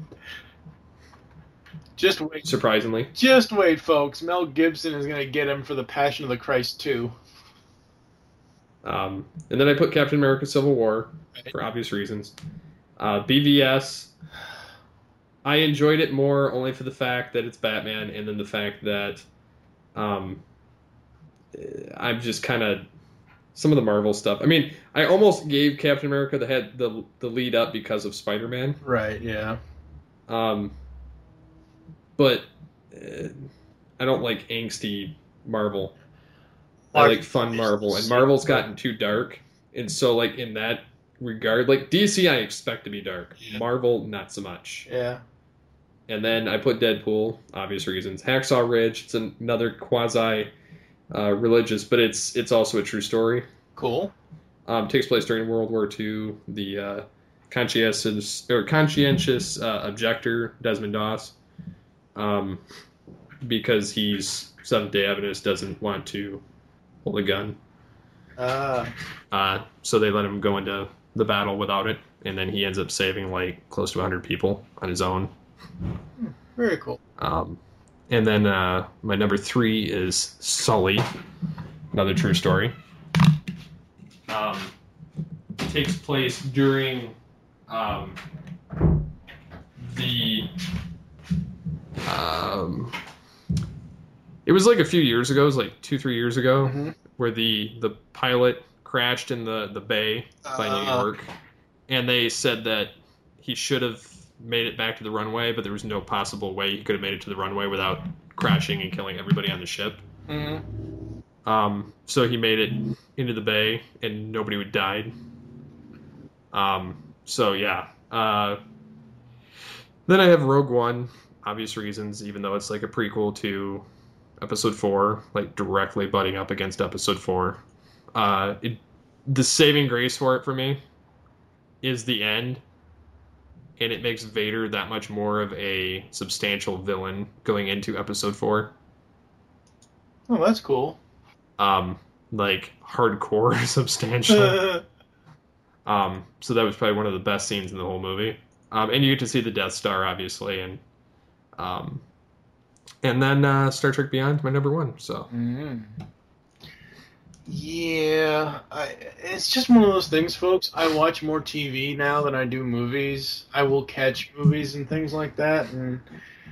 B: Just wait.
C: Surprisingly.
B: Just wait, folks. Mel Gibson is going to get him for The Passion of the Christ two.
C: Um, and then I put Captain America Civil War for obvious reasons. Uh, B V S, I enjoyed it more only for the fact that it's Batman, and then the fact that Um, I'm just kind of some of the Marvel stuff. I mean, I almost gave Captain America the head the the lead up because of Spider-Man.
B: Right. Yeah.
C: Um, but uh, I don't like angsty Marvel. I like fun Marvel, and Marvel's gotten too dark, and so like in that regard, like D C, I expect to be dark.
B: Yeah.
C: Marvel, not so much.
B: Yeah.
C: And then I put Deadpool, obvious reasons. Hacksaw Ridge, it's another quasi uh, religious, but it's it's also a true story.
B: Cool.
C: Um, takes place during World War Two. The uh, conscientious or conscientious uh, objector Desmond Doss, um, because he's Seventh Day Adventist, doesn't want to hold a gun.
B: Uh,
C: uh, so they let him go into the battle without it, and then he ends up saving like close to one hundred people on his own.
B: Very cool.
C: Um, and then uh, my number three is Sully, another true story. Um, takes place during um, the. Um, it was like a few years ago. It was like two, three years ago,
B: Mm-hmm.
C: where the the pilot crashed in the, the bay by
B: Uh.
C: New York, and they said that he should have made it back to the runway, but there was no possible way he could have made it to the runway without crashing and killing everybody on the ship.
B: Mm-hmm.
C: Um, so he made it into the bay, and nobody would died. Um, so yeah. Uh, then I have Rogue One, obvious reasons, even though it's like a prequel to Episode Four, like directly butting up against Episode Four. Uh, it, the saving grace for it for me is the end, and it makes Vader that much more of a substantial villain going into Episode Four.
B: Oh, that's cool.
C: Um, like hardcore substantial. um, so that was probably one of the best scenes in the whole movie. Um, and you get to see the Death Star, obviously, and um, and then uh, Star Trek Beyond, my number one. So.
B: Mm-hmm. Yeah, I, it's just one of those things, folks. I watch more T V now than I do movies. I will catch movies and things like that, and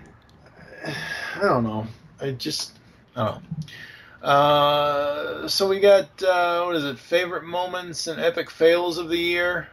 B: I don't know. I just, I don't know. Uh, so we got, uh, what is it, favorite moments and epic fails of the year?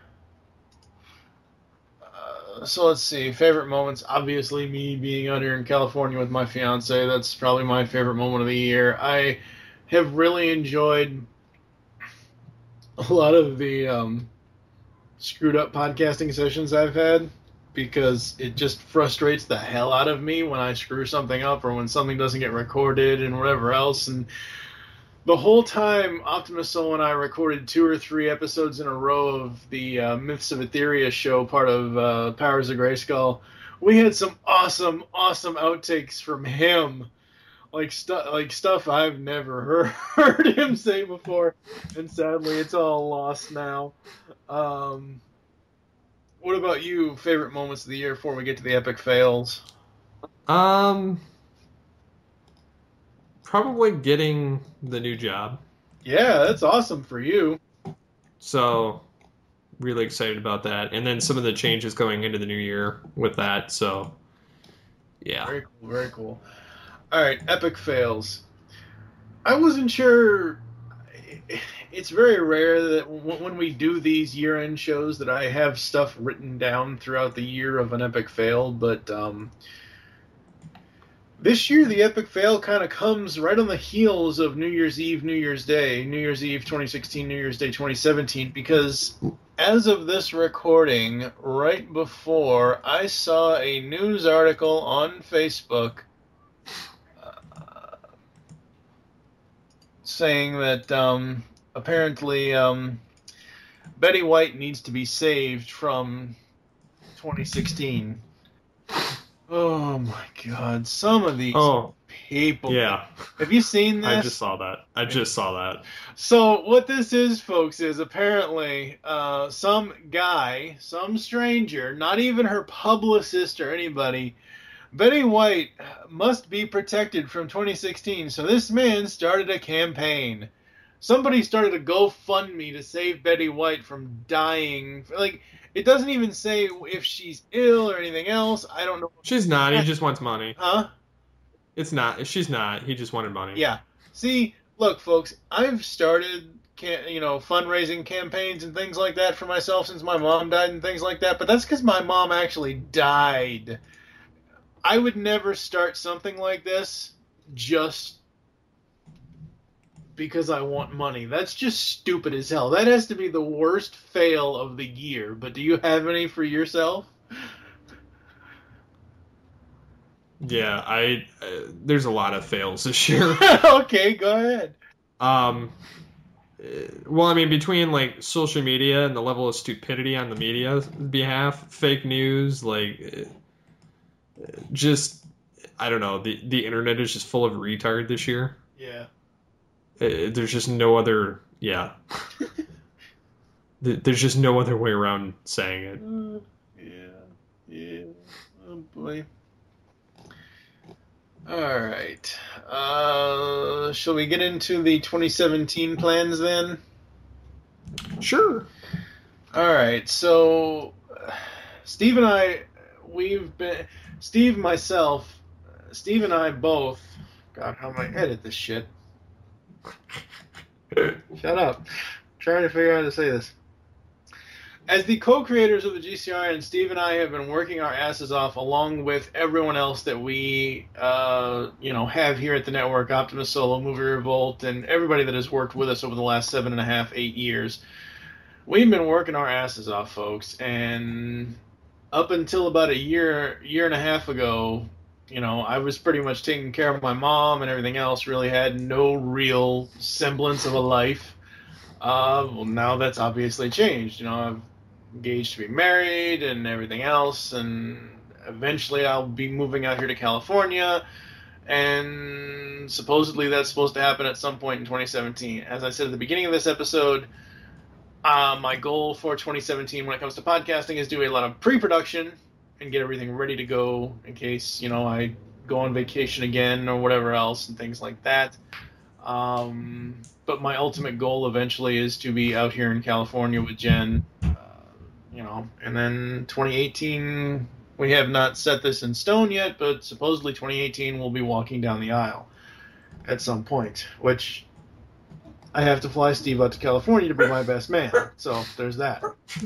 B: Uh, so let's see, favorite moments, obviously me being out here in California with my fiance, that's probably my favorite moment of the year. I have really enjoyed a lot of the um, screwed up podcasting sessions I've had, because it just frustrates the hell out of me when I screw something up or when something doesn't get recorded and whatever else. And the whole time Optimus Soul and I recorded two or three episodes in a row of the uh, Myths of Etheria show, part of uh, Powers of Grayskull, we had some awesome, awesome outtakes from him. Like stuff, like stuff I've never heard, heard him say before, and sadly, it's all lost now. Um, what about you? Favorite moments of the year before we get to the epic fails?
C: Um, probably getting the new job.
B: Yeah, that's awesome for you.
C: So, really excited about that, and then some of the changes going into the new year with that. So, yeah,
B: very cool, very cool. All right, epic fails. I wasn't sure. It's very rare that when we do these year-end shows that I have stuff written down throughout the year of an epic fail, but um, this year the epic fail kind of comes right on the heels of New Year's Eve, New Year's Day, New Year's Eve twenty sixteen, New Year's Day twenty seventeen, because as of this recording, right before, I saw a news article on Facebook saying that um, apparently um, Betty White needs to be saved from twenty sixteen. Oh my God! Some of these
C: oh,
B: people.
C: Yeah.
B: Have you seen this?
C: I just saw that. I just saw that.
B: So what this is, folks, is apparently uh, some guy, some stranger, not even her publicist or anybody. Betty White must be protected from twenty sixteen, so this man started a campaign. Somebody started a GoFundMe to save Betty White from dying. Like, it doesn't even say if she's ill or anything else. I don't know.
C: She's not. He just wants money.
B: Huh?
C: It's not. She's not. He just wanted money.
B: Yeah. See, look, folks, I've started, you know, fundraising campaigns and things like that for myself since my mom died and things like that, but that's because my mom actually died. I would never start something like this just because I want money. That's just stupid as hell. That has to be the worst fail of the year. But do you have any for yourself?
C: Yeah, I. Uh, there's a lot of fails this year.
B: Okay, go ahead.
C: Um. Well, I mean, between like social media and the level of stupidity on the media's behalf, fake news, like. Just, I don't know, the, the internet is just full of retard this year.
B: Yeah.
C: Uh, there's just no other, yeah. There's just no other way around saying it.
B: Uh, yeah, yeah, oh boy. Alright. Uh, shall we get into the twenty seventeen plans then?
C: Sure.
B: Alright, so Steve and I, we've been... Steve, myself, Steve and I both... God, how am I edit this shit? Shut up. trying to figure out how to say this. As the co-creators of the G C R N, Steve and I have been working our asses off along with everyone else that we, uh, you know, have here at the network, Optimus Solo, Movie Revolt, and everybody that has worked with us over the last seven and a half, eight years. We've been working our asses off, folks, and up until about a year, year and a half ago, you know, I was pretty much taking care of my mom and everything else, really had no real semblance of a life. Uh, well, now that's obviously changed. You know, I've engaged to be married and everything else, and eventually I'll be moving out here to California, and supposedly that's supposed to happen at some point in twenty seventeen. As I said at the beginning of this episode, uh, my goal for twenty seventeen when it comes to podcasting is do a lot of pre-production and get everything ready to go in case, you know, I go on vacation again or whatever else and things like that. Um, but my ultimate goal eventually is to be out here in California with Jen. You know, and then twenty eighteen, we have not set this in stone yet, but supposedly twenty eighteen we'll be walking down the aisle at some point, which I have to fly Steve out to California to be my best man. So there's that.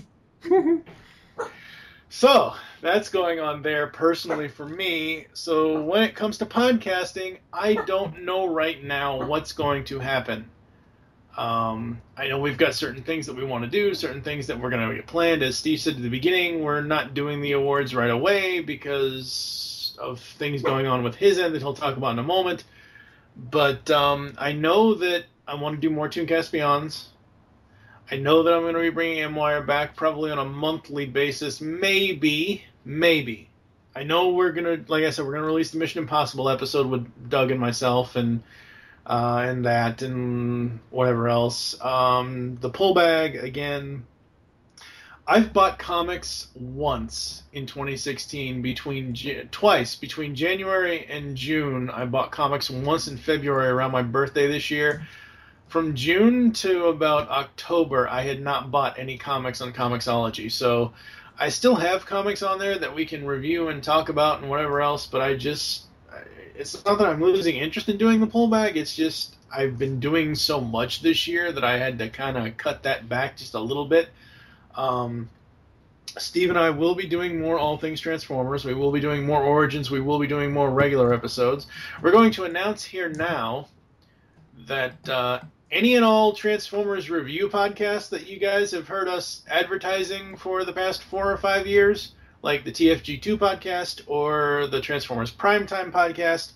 B: So that's going on there personally for me. So when it comes to podcasting, I don't know right now what's going to happen. Um, I know we've got certain things that we want to do, certain things that we're going to get planned. As Steve said at the beginning, we're not doing the awards right away because of things going on with his end that he'll talk about in a moment. But um, I know that I want to do more Tooncast Beyonds. I know that I'm going to be bringing M-Wire back probably on a monthly basis. Maybe, maybe. I know we're going to, like I said, we're going to release the Mission Impossible episode with Doug and myself and Uh, and that, and whatever else. Um, the pull bag, again, I've bought comics once in twenty sixteen, between twice, between January and June. I bought comics once in February around my birthday this year. From June to about October, I had not bought any comics on Comixology, so I still have comics on there that we can review and talk about and whatever else, but I just... It's not that I'm losing interest in doing the pull bag. It's just I've been doing so much this year that I had to kind of cut that back just a little bit. Um, Steve and I will be doing more All Things Transformers. We will be doing more Origins. We will be doing more regular episodes. We're going to announce here now that uh, any and all Transformers review podcasts that you guys have heard us advertising for the past four or five years, like the T F G two podcast or the Transformers Primetime podcast.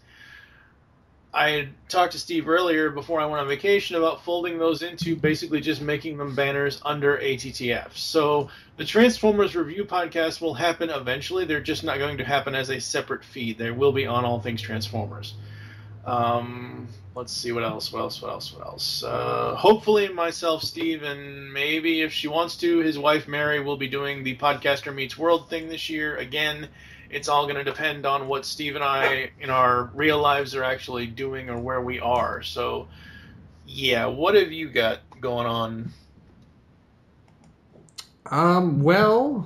B: I had talked to Steve earlier before I went on vacation about folding those into basically just making them banners under A T T F. So the Transformers Review podcast will happen eventually. They're just not going to happen as a separate feed. They will be on All Things Transformers. Um, let's see what else, what else, what else, what else. Uh, hopefully myself, Steve, and maybe if she wants to, his wife Mary will be doing the Podcaster Meets World thing this year. Again, it's all going to depend on what Steve and I in our real lives are actually doing or where we are. So, yeah, what have you got going on?
C: Um, well,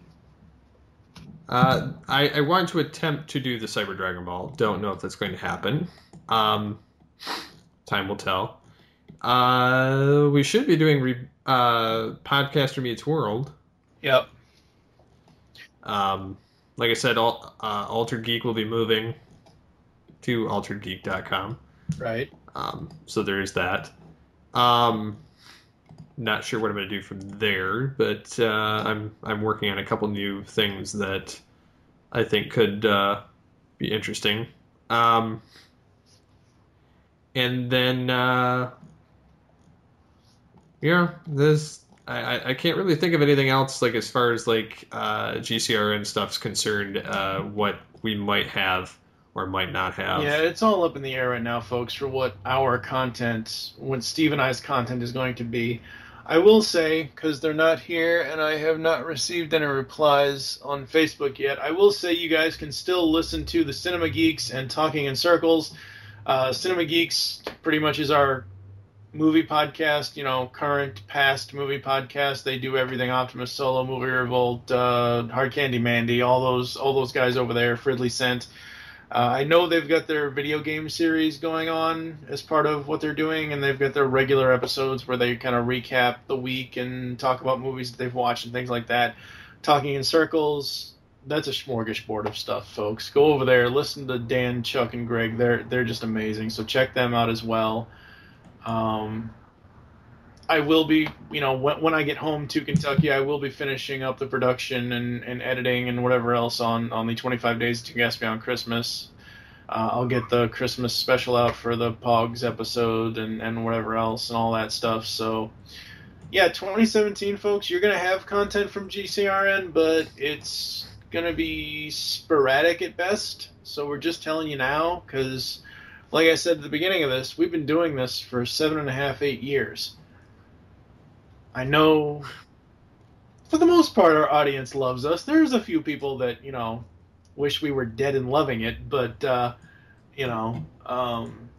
C: uh, I, I want to attempt to do the Cyber Dragon Ball. Don't know if that's going to happen. Um, time will tell. Uh, we should be doing re- uh, Podcaster Meets World.
B: Yep.
C: Um, like I said, all, uh, Altered Geek will be moving to altered geek dot com.
B: Right.
C: Um, so there is that. Um, not sure what I'm going to do from there, but uh, I'm I'm working on a couple new things that I think could uh, be interesting. Um, and then, uh, yeah, this I, I can't really think of anything else, like as far as like uh, G C R N stuff's concerned, uh, what we might have or might not have.
B: Yeah, it's all up in the air right now, folks, for what our content, what Steve and I's content is going to be. I will say, because they're not here and I have not received any replies on Facebook yet, I will say you guys can still listen to the Cinema Geeks and Talking in Circles. Uh, Cinema Geeks pretty much is our movie podcast, you know, current, past movie podcast. They do everything: Optimus Solo, Movie Revolt, uh, Hard Candy Mandy, all those all those guys over there, Fridley Scent. Uh, I know they've got their video game series going on as part of what they're doing, and they've got their regular episodes where they kind of recap the week and talk about movies that they've watched and things like that. Talking in Circles, that's a smorgasbord of stuff, folks. Go over there, listen to Dan, Chuck, and Greg. They're they're just amazing, so check them out as well. Um, I will be, you know, when, when I get home to Kentucky, I will be finishing up the production and, and editing and whatever else on, on the twenty-five Days to Gas Beyond Christmas. Uh, I'll get the Christmas special out for the Pogs episode and, and whatever else and all that stuff. So, yeah, twenty seventeen, folks, you're going to have content from G C R N, but it's going to be sporadic at best. So we're just telling you now because, like I said at the beginning of this, we've been doing this for seven and a half, eight years. I know, for the most part, our audience loves us. There's a few people that, you know, wish we were dead and loving it, but, uh, you know, um,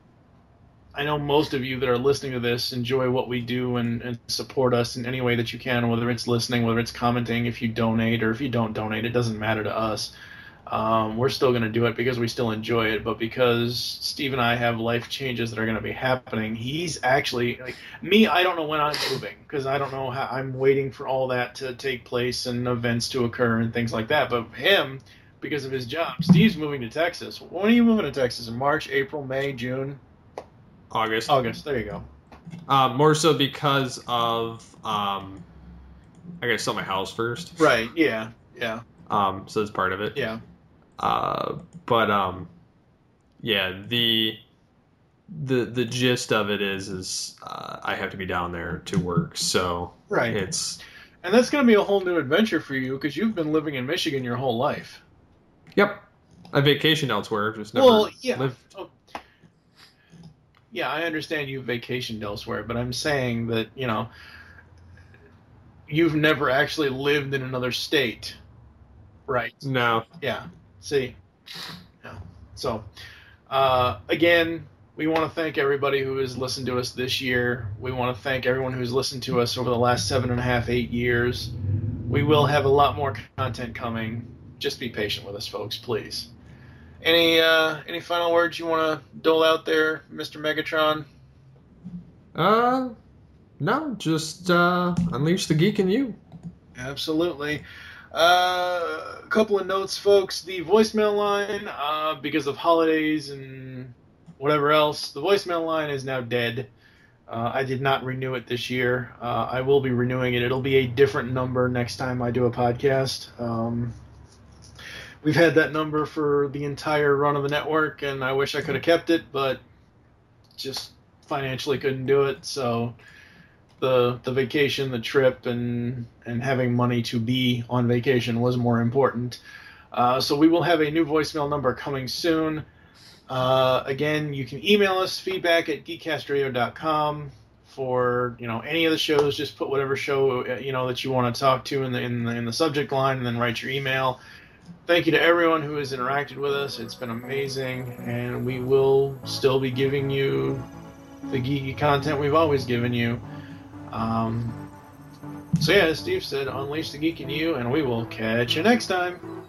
B: I know most of you that are listening to this enjoy what we do and, and support us in any way that you can, whether it's listening, whether it's commenting, if you donate, or if you don't donate, it doesn't matter to us. Um, we're still going to do it because we still enjoy it, but because Steve and I have life changes that are going to be happening, he's actually, like me, I don't know when I'm moving, because I don't know how, I'm waiting for all that to take place and events to occur and things like that, but him, because of his job, Steve's moving to Texas. When are you moving to Texas? In March, April, May, June?
C: August.
B: August, there you go.
C: Um, more so because of, um, I gotta sell my house first.
B: Right, yeah, yeah.
C: Um, so that's part of it.
B: Yeah.
C: Uh, but um, yeah, the the the gist of it is is uh, I have to be down there to work, so
B: right.
C: It's
B: and that's going to be a whole new adventure for you because you've been living in Michigan your whole life.
C: Yep, I vacationed elsewhere, just never
B: well, yeah.
C: lived.
B: Oh, yeah, I understand you've vacationed elsewhere, but I'm saying that you know you've never actually lived in another state, right?
C: No.
B: Yeah. See, yeah. So, uh, again, we want to thank everybody who has listened to us this year. We want to thank everyone who's listened to us over the last seven and a half, eight years. We will have a lot more content coming. Just be patient with us, folks, please. Any uh, any final words you want to dole out there, Mister Megatron?
C: Uh, no, just uh, unleash the geek in you.
B: Absolutely. Uh, a couple of notes, folks. The voicemail line, uh, because of holidays and whatever else, the voicemail line is now dead. Uh, I did not renew it this year. Uh, I will be renewing it. It'll be a different number next time I do a podcast. Um, we've had that number for the entire run of the network, and I wish I could have kept it, but just financially couldn't do it, so... The, the vacation, the trip, and and having money to be on vacation was more important. Uh, so we will have a new voicemail number coming soon. Uh, again, you can email us, feedback at geekcast radio dot com for you know any of the shows. Just put whatever show you know that you want to talk to in the, in the in the subject line, and then write your email. Thank you to everyone who has interacted with us. It's been amazing, and we will still be giving you the geeky content we've always given you. Um, so yeah, as Steve said, unleash the geek in you, and we will catch you next time.